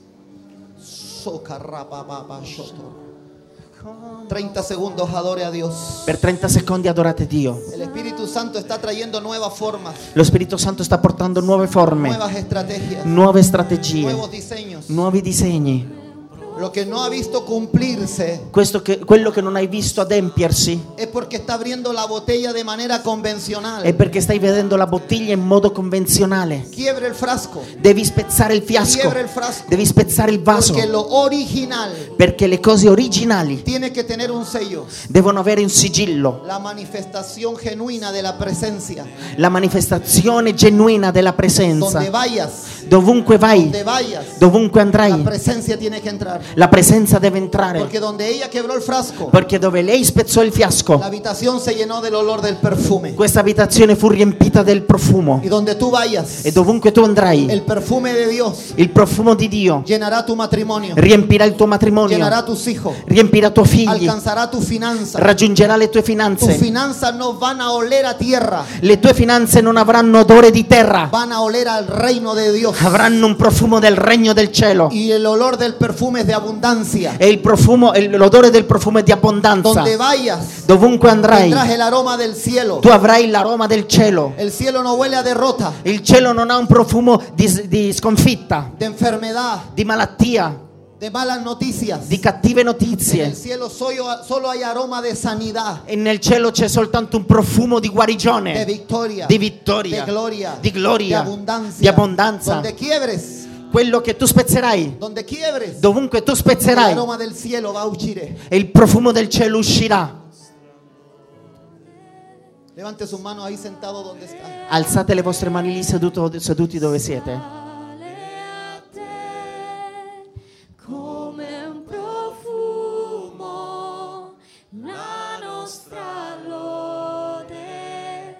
Socarrapapapa shotor. 30 segundos, adore a Dios. Per 30 secondi adorate Dio. El Espíritu Santo está trayendo nuevas formas, Lo Spirito Santo sta portando nuove forme, nuevas estrategias, nuove strategie, nuevos diseños. nuovi disegni. Lo que no ha visto cumplirse Quello che non hai visto adempiersi es porque está abriendo la botella de manera convencional. è perché stai vedendo la bottiglia in modo convenzionale. Quiebre el frasco, Devi spezzare il fiasco, quiebre el frasco, devi spezzare il vaso, porque lo original perché le cose originali tiene que tener un sello. devono avere un sigillo, La manifestación genuina de la presencia. la manifestazione genuina della presenza. Donde vayas, Dovunque vai, donde vayas, dovunque la andrai, presencia tiene que entrar. la presenza deve entrare, Porque donde ella quebró el frasco, perché dove lei spezzò il fiasco, la habitación se llenó del olor del perfume. questa abitazione fu riempita del profumo. Y donde tú vayas, E dovunque tu andrai, el perfume de Dios il profumo di Dio llenará tu matrimonio, riempirà il tuo matrimonio, llenará tus hijos, riempirà tuoi figli, alcanzará tu finanza. raggiungerà le tue Tus finanze. finanzas no van a oler a tierra, Le tue finanze non avranno odore di terra, van a oler al reino de Dios. cielos. avranno un profumo del regno del cielo. Y el olor del perfume es de abundancia. E l'odore del profumo è di abbondanza. Donde vayas, Dovunque andrai, tendrás el aroma del cielo. tu avrai l'aroma del cielo. El cielo no huele a derrota, Il cielo non ha un profumo di sconfitta, de enfermedad, di malattia, de malas noticias. di cattive En el notizie. cielo solo hay aroma de sanidad, E nel cielo c'è soltanto un profumo di de guarigione, victoria, di vittoria, de gloria, di gloria, de abundancia. di abbondanza. Donde quiebres, Quello che tu spezzerai, donde quiebres, dovunque tu el spezzerai, aroma del cielo va a uscire. e il profumo del cielo uscirà. Levante sus manos ahí sentado donde está. Alzate le vostre mani lì seduti dove siete. Sale a te come un profumo, la nostra lode.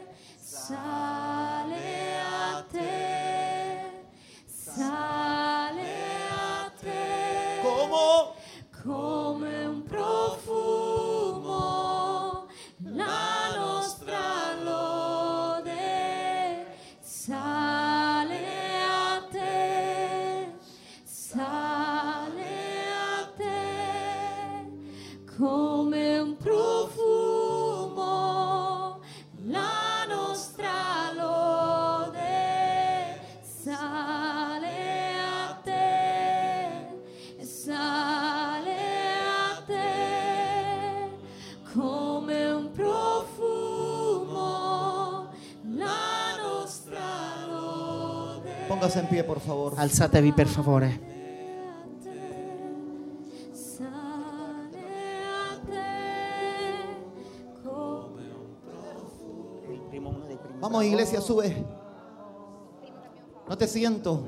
Sale a te, sale a te. ¿Cómo? Come un profumo, la nostra lode sale a te, sale a te, come un profumo, la nostra lode sale a te, sale a te, come un profumo, la nostra lode. Póngase en pie, por favor. Alzatevi per favore. Sale a te, come Vamos, iglesia, sube. No te siento.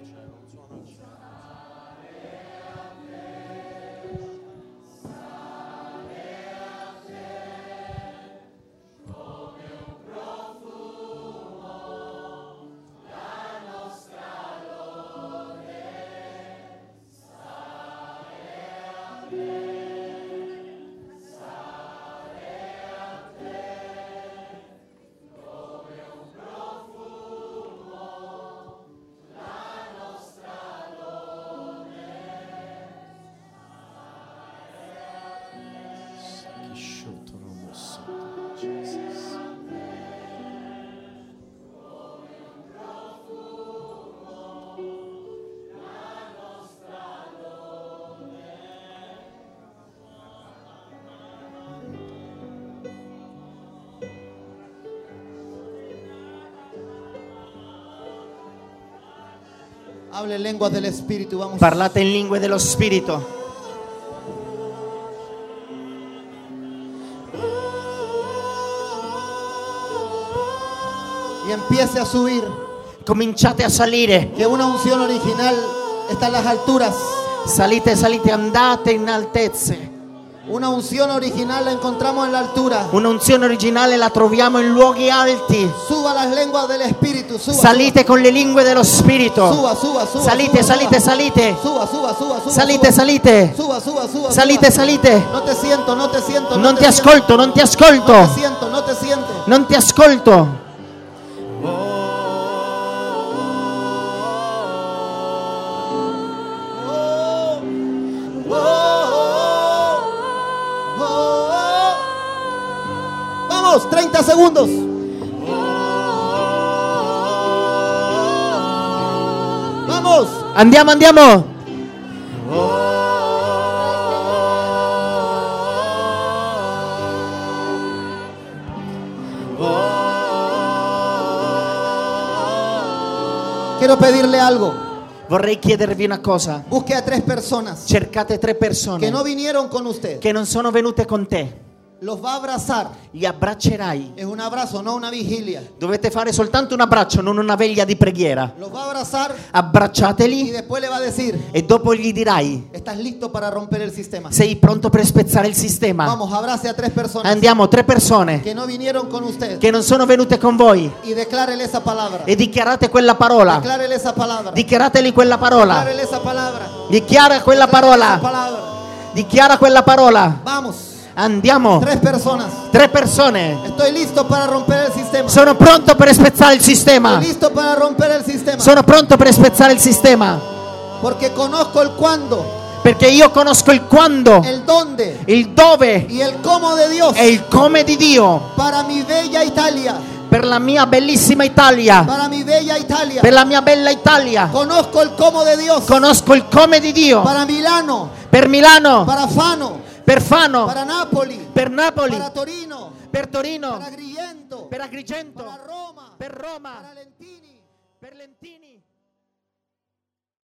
Hable lenguas del Espíritu. Vamos. Parlate in lingue dello Spirito. Y empiece a subir. Cominciate a salire. Que una unción original está en las alturas. Salite, salite, andate in altezze. Una unción original la encontramos en la altura. Un'unzione originale la troviamo in luoghi alti. Suba las lenguas del Espíritu. Suba, Salite con le lingue dello Spirito. suba, suba, suba. Salite, suba, salite, suba. salite. Suba, suba, suba, suba. Salite, suba. salite. Suba, suba, suba. Salite, suba. salite. No te siento, no te siento. Non ti te siento. ascolto, non ti No ascolto. te siento, no te siento. Non ti ascolto. Vamos, 30 segundos. Vamos. Andiamo, andiamo. Quiero pedirle algo. Vorrei chiedervi una cosa. Busque a 3 personas Cercate 3 persone que no vinieron con usted. che non sono venute con te. Los va a abrazar. Li abbraccerai. Es un abrazo, no una vigilia. Dovete fare soltanto un abbraccio, non una veglia di preghiera. Los va a abrazar y Abbracciateli después le va a decir, e dopo gli dirai: estás listo para romper el sistema. sei pronto per spezzare il sistema. Vamos, abrace a 3 personas Andiamo, 3 persone que no vinieron con usted che non sono venute con voi y declárele esa palabra. e dichiarate quella parola. Declárele esa palabra. Dichiarateli quella parola. Declárele esa palabra. Dichiara quella Declárele esa parola. palabra. Dichiara quella parola. Vamos. Andiamo. 3 personas. 3 persone. Estoy listo para romper el sistema. Sono pronto per spezzare il sistema. Estoy listo para romper el sistema. Sono pronto per spezzare il sistema. Porque conozco el cuándo, Perché io conosco il quando, el dónde il dove y el cómo de Dios e il come di Dio. para mi bella Italia. Per la mia bellissima Italia. Para mi bella Italia. Per la mia bella Italia. Conozco el cómo de Dios. Conosco il come di Dio. Para Milano. Per Milano. Para Fano. Per Fano. Para Napoli. Per Napoli. Para Torino. Per Torino. Para Agrigento. Per Agrigento. Para Roma. Per Roma. Para Lentini. Per Lentini.